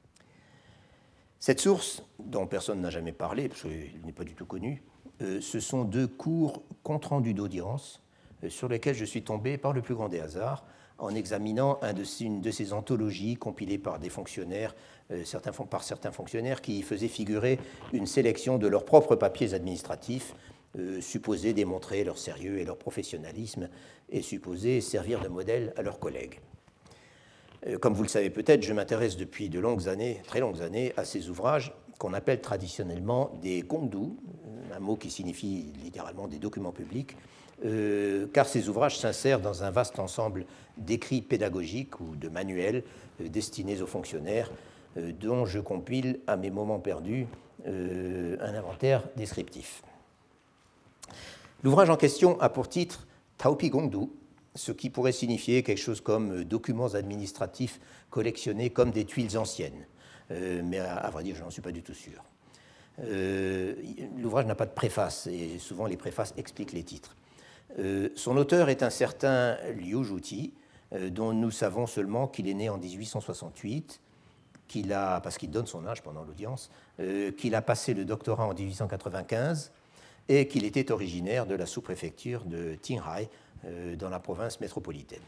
Cette source, dont personne n'a jamais parlé, parce qu'il n'est pas du tout connu, euh, ce sont deux courts comptes rendus d'audience euh, sur lesquels je suis tombé par le plus grand des hasards en examinant un de ces, une de ces anthologies compilées par des fonctionnaires, euh, certains, par certains fonctionnaires qui faisaient figurer une sélection de leurs propres papiers administratifs, euh, supposés démontrer leur sérieux et leur professionnalisme et supposés servir de modèle à leurs collègues. Comme vous le savez peut-être, je m'intéresse depuis de longues années, très longues années, à ces ouvrages qu'on appelle traditionnellement des gongdu, un mot qui signifie littéralement des documents publics, euh, car ces ouvrages s'insèrent dans un vaste ensemble d'écrits pédagogiques ou de manuels euh, destinés aux fonctionnaires, euh, dont je compile à mes moments perdus euh, un inventaire descriptif. L'ouvrage en question a pour titre Taopi Gongdu, ce qui pourrait signifier quelque chose comme documents administratifs collectionnés comme des tuiles anciennes. Euh, mais à, à vrai dire, je n'en suis pas du tout sûr. Euh, l'ouvrage n'a pas de préface, et souvent les préfaces expliquent les titres. Euh, son auteur est un certain Liu Zhuti, euh, dont nous savons seulement qu'il est né en dix-huit cent soixante-huit, qu'il a, parce qu'il donne son âge pendant l'audience, euh, qu'il a passé le doctorat en dix-huit cent quatre-vingt-quinze et qu'il était originaire de la sous-préfecture de Qinghai, dans la province métropolitaine.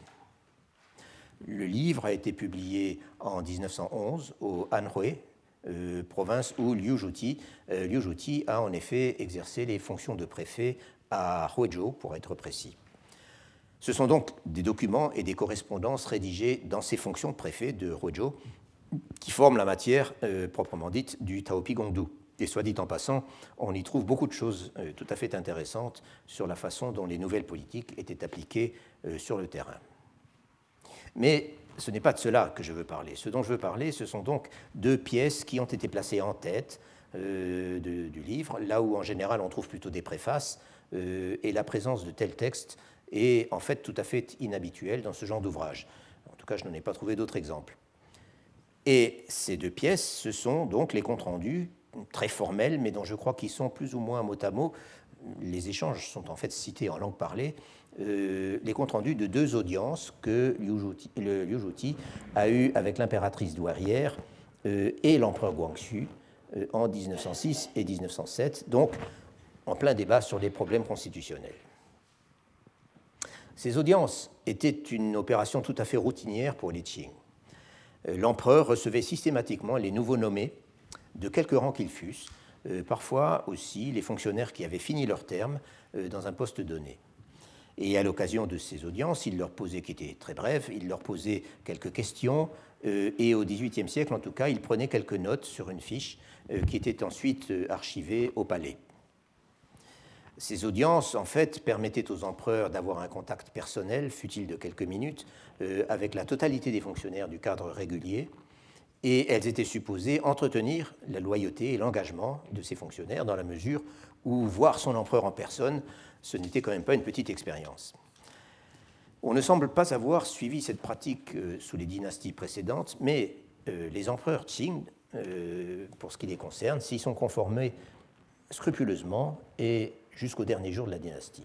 Le livre a été publié en dix-neuf cent onze au Anhui, euh, province où Liu Zhuti, euh, Liu Zhuti a en effet exercé les fonctions de préfet à Huizhou, pour être précis. Ce sont donc des documents et des correspondances rédigées dans ces fonctions de préfet de Huizhou qui forment la matière euh, proprement dite du Taopi Gongdu. Et soit dit en passant, on y trouve beaucoup de choses euh, tout à fait intéressantes sur la façon dont les nouvelles politiques étaient appliquées euh, sur le terrain. Mais ce n'est pas de cela que je veux parler. Ce dont je veux parler, ce sont donc deux pièces qui ont été placées en tête euh, de, du livre, là où en général on trouve plutôt des préfaces, euh, et la présence de tels textes est en fait tout à fait inhabituelle dans ce genre d'ouvrage. En tout cas, je n'en ai pas trouvé d'autres exemples. Et ces deux pièces, ce sont donc les comptes rendus très formels, mais dont je crois qu'ils sont plus ou moins mot à mot. Les échanges sont en fait cités en langue parlée, euh, les comptes rendus de deux audiences que Liu Zhuti, le, Liu Zhuti a eues avec l'impératrice douairière euh, et l'empereur Guangxu euh, en dix-neuf cent six et dix-neuf cent sept, donc en plein débat sur les problèmes constitutionnels. Ces audiences étaient une opération tout à fait routinière pour les Qing. Euh, l'empereur recevait systématiquement les nouveaux nommés, de quelque rang qu'ils fussent, euh, parfois aussi les fonctionnaires qui avaient fini leur terme euh, dans un poste donné. Et à l'occasion de ces audiences, il leur posait, qui étaient très brèves, il leur posait quelques questions, euh, et au dix-huitième siècle, en tout cas, il prenait quelques notes sur une fiche euh, qui était ensuite euh, archivée au palais. Ces audiences, en fait, permettaient aux empereurs d'avoir un contact personnel, fût-il de quelques minutes, euh, avec la totalité des fonctionnaires du cadre régulier, et elles étaient supposées entretenir la loyauté et l'engagement de ces fonctionnaires dans la mesure où voir son empereur en personne, ce n'était quand même pas une petite expérience. On ne semble pas avoir suivi cette pratique euh, sous les dynasties précédentes, mais euh, les empereurs Qing, euh, pour ce qui les concerne, s'y sont conformés scrupuleusement et jusqu'au dernier jour de la dynastie.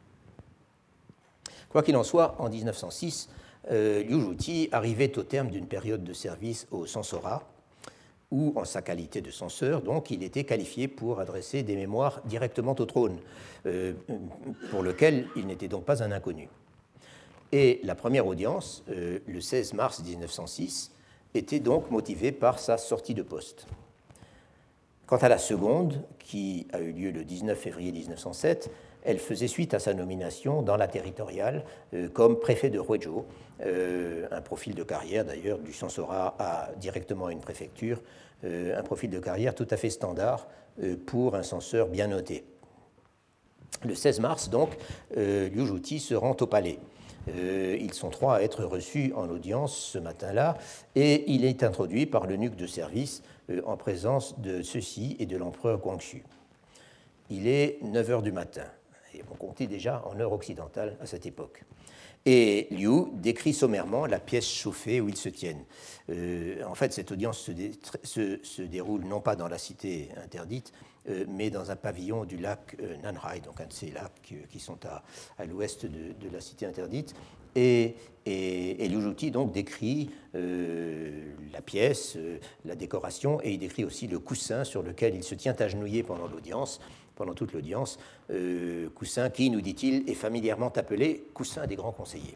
Quoi qu'il en soit, en dix-neuf cent six, Euh, Liu Zhuti arrivait au terme d'une période de service au censorat, où, en sa qualité de censeur, donc, il était qualifié pour adresser des mémoires directement au trône, euh, pour lequel il n'était donc pas un inconnu. Et la première audience, euh, le seize mars dix-neuf cent six, était donc motivée par sa sortie de poste. Quant à la seconde, qui a eu lieu le dix-neuf février dix-neuf cent sept, elle faisait suite à sa nomination dans la territoriale euh, comme préfet de Huizhou, euh, un profil de carrière d'ailleurs du censorat à directement à une préfecture, euh, un profil de carrière tout à fait standard euh, pour un censeur bien noté. Le seize mars, donc, euh, Liu Zhuti se rend au palais. Euh, ils sont trois à être reçus en audience ce matin-là, et il est introduit par l'eunuque de service euh, en présence de ceux-ci et de l'empereur Guangxu. Il est neuf heures du matin. Et on comptait déjà en heure occidentale à cette époque. Et Liu décrit sommairement la pièce chauffée où ils se tiennent. Euh, en fait, cette audience se, dé, se, se déroule non pas dans la cité interdite, euh, mais dans un pavillon du lac euh, Nanhai, donc un de ces lacs euh, qui sont à, à l'ouest de, de la cité interdite. Et, et, et Liu Zhuti donc décrit euh, la pièce, euh, la décoration, et il décrit aussi le coussin sur lequel il se tient agenouillé pendant l'audience, pendant toute l'audience, euh, coussin qui, nous dit-il, est familièrement appelé coussin des grands conseillers.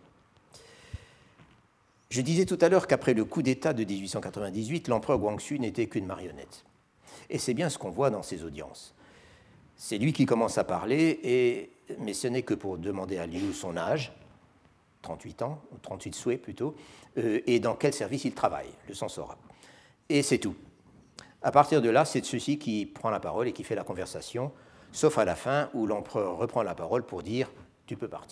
Je disais tout à l'heure qu'après le coup d'État de dix-huit cent quatre-vingt-dix-huit, l'empereur Guangxu n'était qu'une marionnette. Et c'est bien ce qu'on voit dans ces audiences. C'est lui qui commence à parler, et, mais ce n'est que pour demander à Liu son âge, trente-huit ans, ou trente-huit souhaits plutôt, euh, et dans quel service il travaille, le censorat. Et c'est tout. À partir de là, c'est de ceci qui prend la parole et qui fait la conversation, sauf à la fin où l'empereur reprend la parole pour dire « tu peux partir ».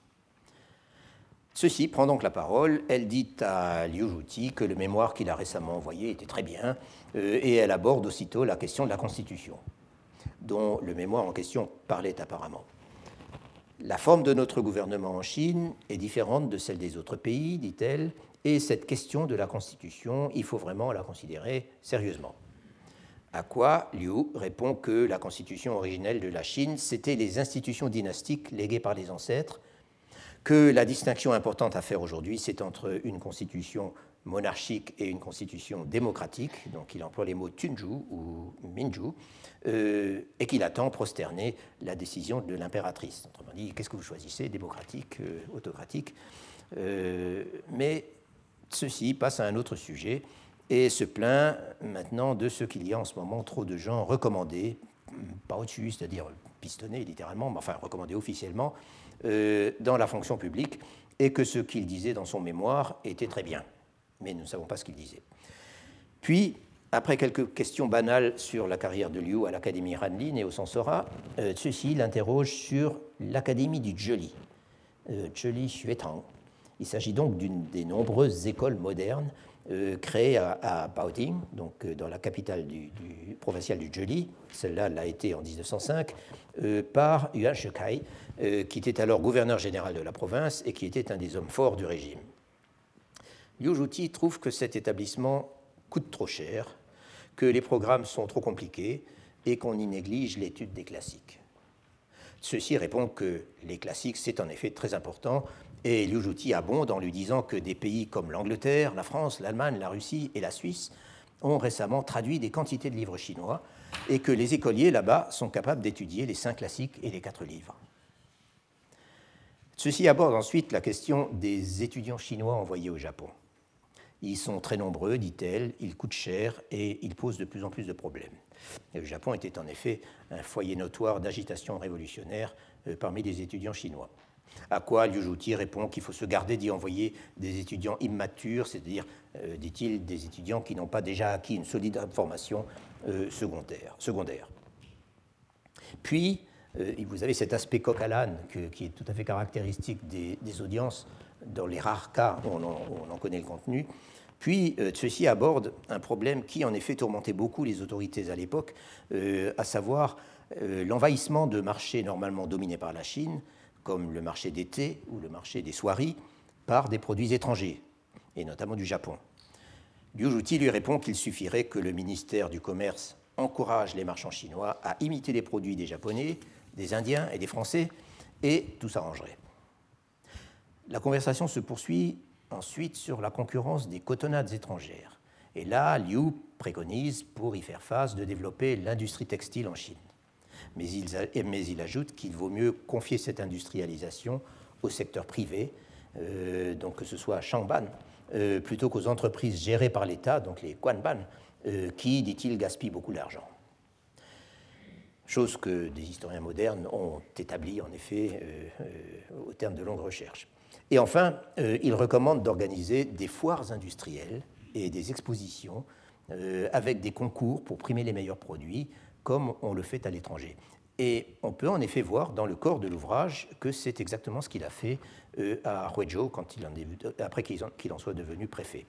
Ceci prend donc la parole, elle dit à Liu Zhuti que le mémoire qu'il a récemment envoyé était très bien, euh, et elle aborde aussitôt la question de la Constitution, dont le mémoire en question parlait apparemment. La forme de notre gouvernement en Chine est différente de celle des autres pays, dit-elle, et cette question de la Constitution, il faut vraiment la considérer sérieusement. À quoi Liu répond que la Constitution originelle de la Chine, c'était les institutions dynastiques léguées par les ancêtres, que la distinction importante à faire aujourd'hui, c'est entre une constitution monarchique et une constitution démocratique, donc il emploie les mots Tunju ou Minju, euh, et qu'il attend prosterner la décision de l'impératrice. Autrement dit, qu'est-ce que vous choisissez, démocratique, euh, autocratique euh, Mais ceci passe à un autre sujet et se plaint maintenant de ce qu'il y a en ce moment trop de gens recommandés, pas au-dessus, c'est-à-dire pistonnés littéralement, mais enfin recommandés officiellement, Euh, dans la fonction publique, et que ce qu'il disait dans son mémoire était très bien. Mais nous ne savons pas ce qu'il disait. Puis, après quelques questions banales sur la carrière de Liu à l'Académie Ranlin et au censorat, euh, ceci l'interroge sur l'Académie du Zheli, euh, Zheli Xuetang. Il s'agit donc d'une des nombreuses écoles modernes euh, créées à, à Baoding, donc euh, dans la capitale du, du, provinciale du Zheli. Celle-là l'a été en dix-neuf cent cinq, euh, par Yuan Shikai, euh, qui était alors gouverneur général de la province et qui était un des hommes forts du régime. Liu Zhuti trouve que cet établissement coûte trop cher, que les programmes sont trop compliqués et qu'on y néglige l'étude des classiques. Ceci répond que les classiques, c'est en effet très important, et Liu Zhuti abonde en lui disant que des pays comme l'Angleterre, la France, l'Allemagne, la Russie et la Suisse ont récemment traduit des quantités de livres chinois et que les écoliers là-bas sont capables d'étudier les cinq classiques et les quatre livres. Ceci aborde ensuite la question des étudiants chinois envoyés au Japon. Ils sont très nombreux, dit-elle, ils coûtent cher et ils posent de plus en plus de problèmes. Et le Japon était en effet un foyer notoire d'agitation révolutionnaire parmi les étudiants chinois. À quoi Liu Zhuti répond qu'il faut se garder d'y envoyer des étudiants immatures, c'est-à-dire, euh, dit-il, des étudiants qui n'ont pas déjà acquis une solide formation euh, secondaire, secondaire. Puis, euh, vous avez cet aspect coq à l'âne qui est tout à fait caractéristique des, des audiences, dans les rares cas où on en, où on en connaît le contenu. Puis, euh, ceci aborde un problème qui, en effet, tourmentait beaucoup les autorités à l'époque, euh, à savoir euh, l'envahissement de marchés normalement dominés par la Chine, comme le marché des thés ou le marché des soieries, par des produits étrangers, et notamment du Japon. Liu Zhuti lui répond qu'il suffirait que le ministère du Commerce encourage les marchands chinois à imiter les produits des Japonais, des Indiens et des Français, et tout s'arrangerait. La conversation se poursuit ensuite sur la concurrence des cotonnades étrangères. Et là, Liu préconise, pour y faire face, de développer l'industrie textile en Chine. Mais il, mais il ajoute qu'il vaut mieux confier cette industrialisation au secteur privé, euh, donc que ce soit à Shangban, euh, plutôt qu'aux entreprises gérées par l'État, donc les Quanban, euh, qui, dit-il, gaspillent beaucoup d'argent. Chose que des historiens modernes ont établie, en effet, euh, euh, au terme de longues recherches. Et enfin, euh, il recommande d'organiser des foires industrielles et des expositions euh, avec des concours pour primer les meilleurs produits, comme on le fait à l'étranger. Et on peut en effet voir dans le corps de l'ouvrage que c'est exactement ce qu'il a fait euh, à Huizhou quand il en est, après qu'il en, qu'il en soit devenu préfet.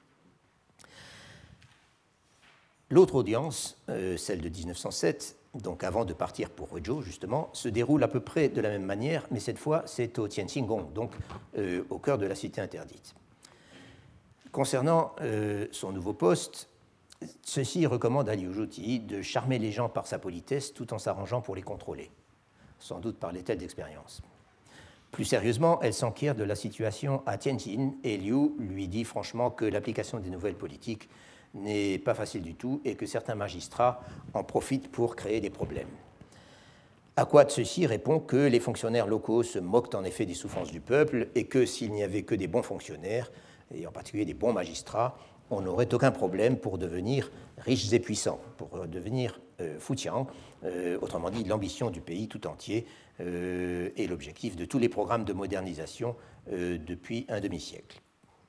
L'autre audience, euh, celle de dix-neuf cent sept, donc avant de partir pour Huizhou justement, se déroule à peu près de la même manière, mais cette fois c'est au Tianqinggong, donc euh, au cœur de la cité interdite. Concernant euh, son nouveau poste, ceci recommande à Liu Zhuti de charmer les gens par sa politesse tout en s'arrangeant pour les contrôler, sans doute par les telles d'expérience. Plus sérieusement, elle s'enquiert de la situation à Tianjin et Liu lui dit franchement que l'application des nouvelles politiques n'est pas facile du tout et que certains magistrats en profitent pour créer des problèmes. À quoi ceci répond que les fonctionnaires locaux se moquent en effet des souffrances du peuple et que s'il n'y avait que des bons fonctionnaires, et en particulier des bons magistrats, on n'aurait aucun problème pour devenir riches et puissants, pour devenir euh, Fujian, euh, autrement dit l'ambition du pays tout entier euh, et l'objectif de tous les programmes de modernisation euh, depuis un demi-siècle.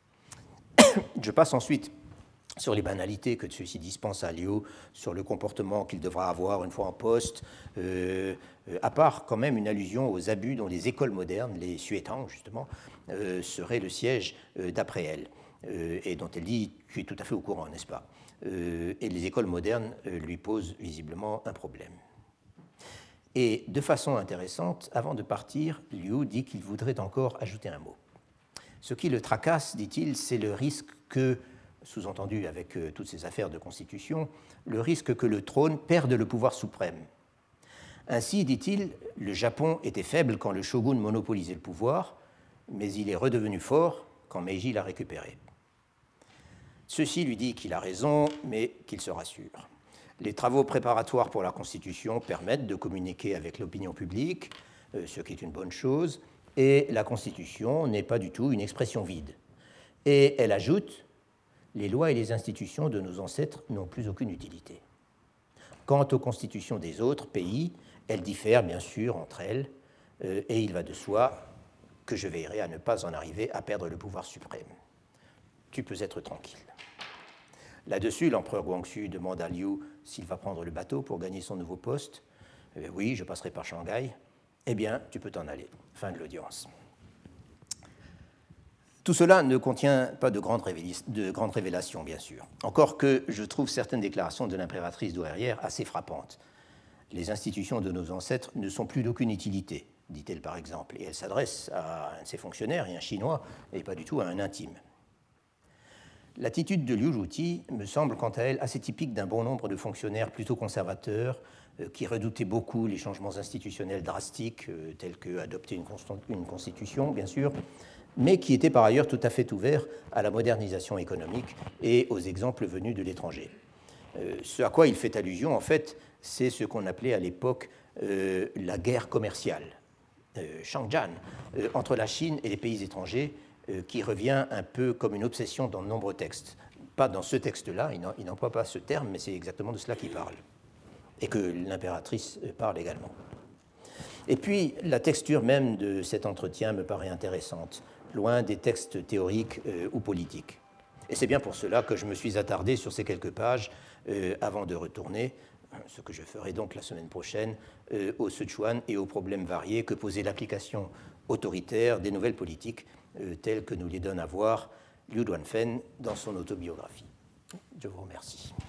Je passe ensuite sur les banalités que ceux-ci dispensent à Liu, sur le comportement qu'il devra avoir une fois en poste, euh, euh, à part quand même une allusion aux abus dont les écoles modernes, les Xuetang justement, euh, seraient le siège euh, d'après elle. Euh, et dont elle dit « tu es tout à fait au courant, n'est-ce pas euh, ?» Et les écoles modernes euh, lui posent visiblement un problème. Et de façon intéressante, avant de partir, Liu dit qu'il voudrait encore ajouter un mot. Ce qui le tracasse, dit-il, c'est le risque que, sous-entendu avec euh, toutes ces affaires de constitution, le risque que le trône perde le pouvoir suprême. Ainsi, dit-il, le Japon était faible quand le shogun monopolisait le pouvoir, mais il est redevenu fort quand Meiji l'a récupéré. Ceci lui dit qu'il a raison, mais qu'il se rassure. Les travaux préparatoires pour la Constitution permettent de communiquer avec l'opinion publique, euh, ce qui est une bonne chose, et la Constitution n'est pas du tout une expression vide. Et elle ajoute, les lois et les institutions de nos ancêtres n'ont plus aucune utilité. Quant aux constitutions des autres pays, elles diffèrent bien sûr entre elles, euh, et il va de soi que je veillerai à ne pas en arriver à perdre le pouvoir suprême. Tu peux être tranquille. Là-dessus, l'empereur Guangxu demande à Liu s'il va prendre le bateau pour gagner son nouveau poste. Eh bien, oui, je passerai par Shanghai. Eh bien, tu peux t'en aller. Fin de l'audience. Tout cela ne contient pas de grandes révélations, bien sûr. Encore que je trouve certaines déclarations de l'impératrice douairière assez frappantes. Les institutions de nos ancêtres ne sont plus d'aucune utilité, dit-elle par exemple, et elle s'adresse à un de ses fonctionnaires, et un Chinois, et pas du tout à un intime. L'attitude de Liu Zhuti me semble quant à elle assez typique d'un bon nombre de fonctionnaires plutôt conservateurs euh, qui redoutaient beaucoup les changements institutionnels drastiques, euh, tels que adopter une, une constitution, bien sûr, mais qui étaient par ailleurs tout à fait ouverts à la modernisation économique et aux exemples venus de l'étranger. Euh, ce à quoi il fait allusion, en fait, c'est ce qu'on appelait à l'époque euh, la guerre commerciale, euh, Shangjian, euh, entre la Chine et les pays étrangers, qui revient un peu comme une obsession dans de nombreux textes. Pas dans ce texte-là, il n'emploie pas ce terme, mais c'est exactement de cela qu'il parle, et que l'impératrice parle également. Et puis, la texture même de cet entretien me paraît intéressante, loin des textes théoriques euh, ou politiques. Et c'est bien pour cela que je me suis attardé sur ces quelques pages euh, avant de retourner, ce que je ferai donc la semaine prochaine, euh, au Sichuan et aux problèmes variés que posait l'application autoritaire des nouvelles politiques euh, telles que nous les donne à voir Liu Duanfen dans son autobiographie. Je vous remercie.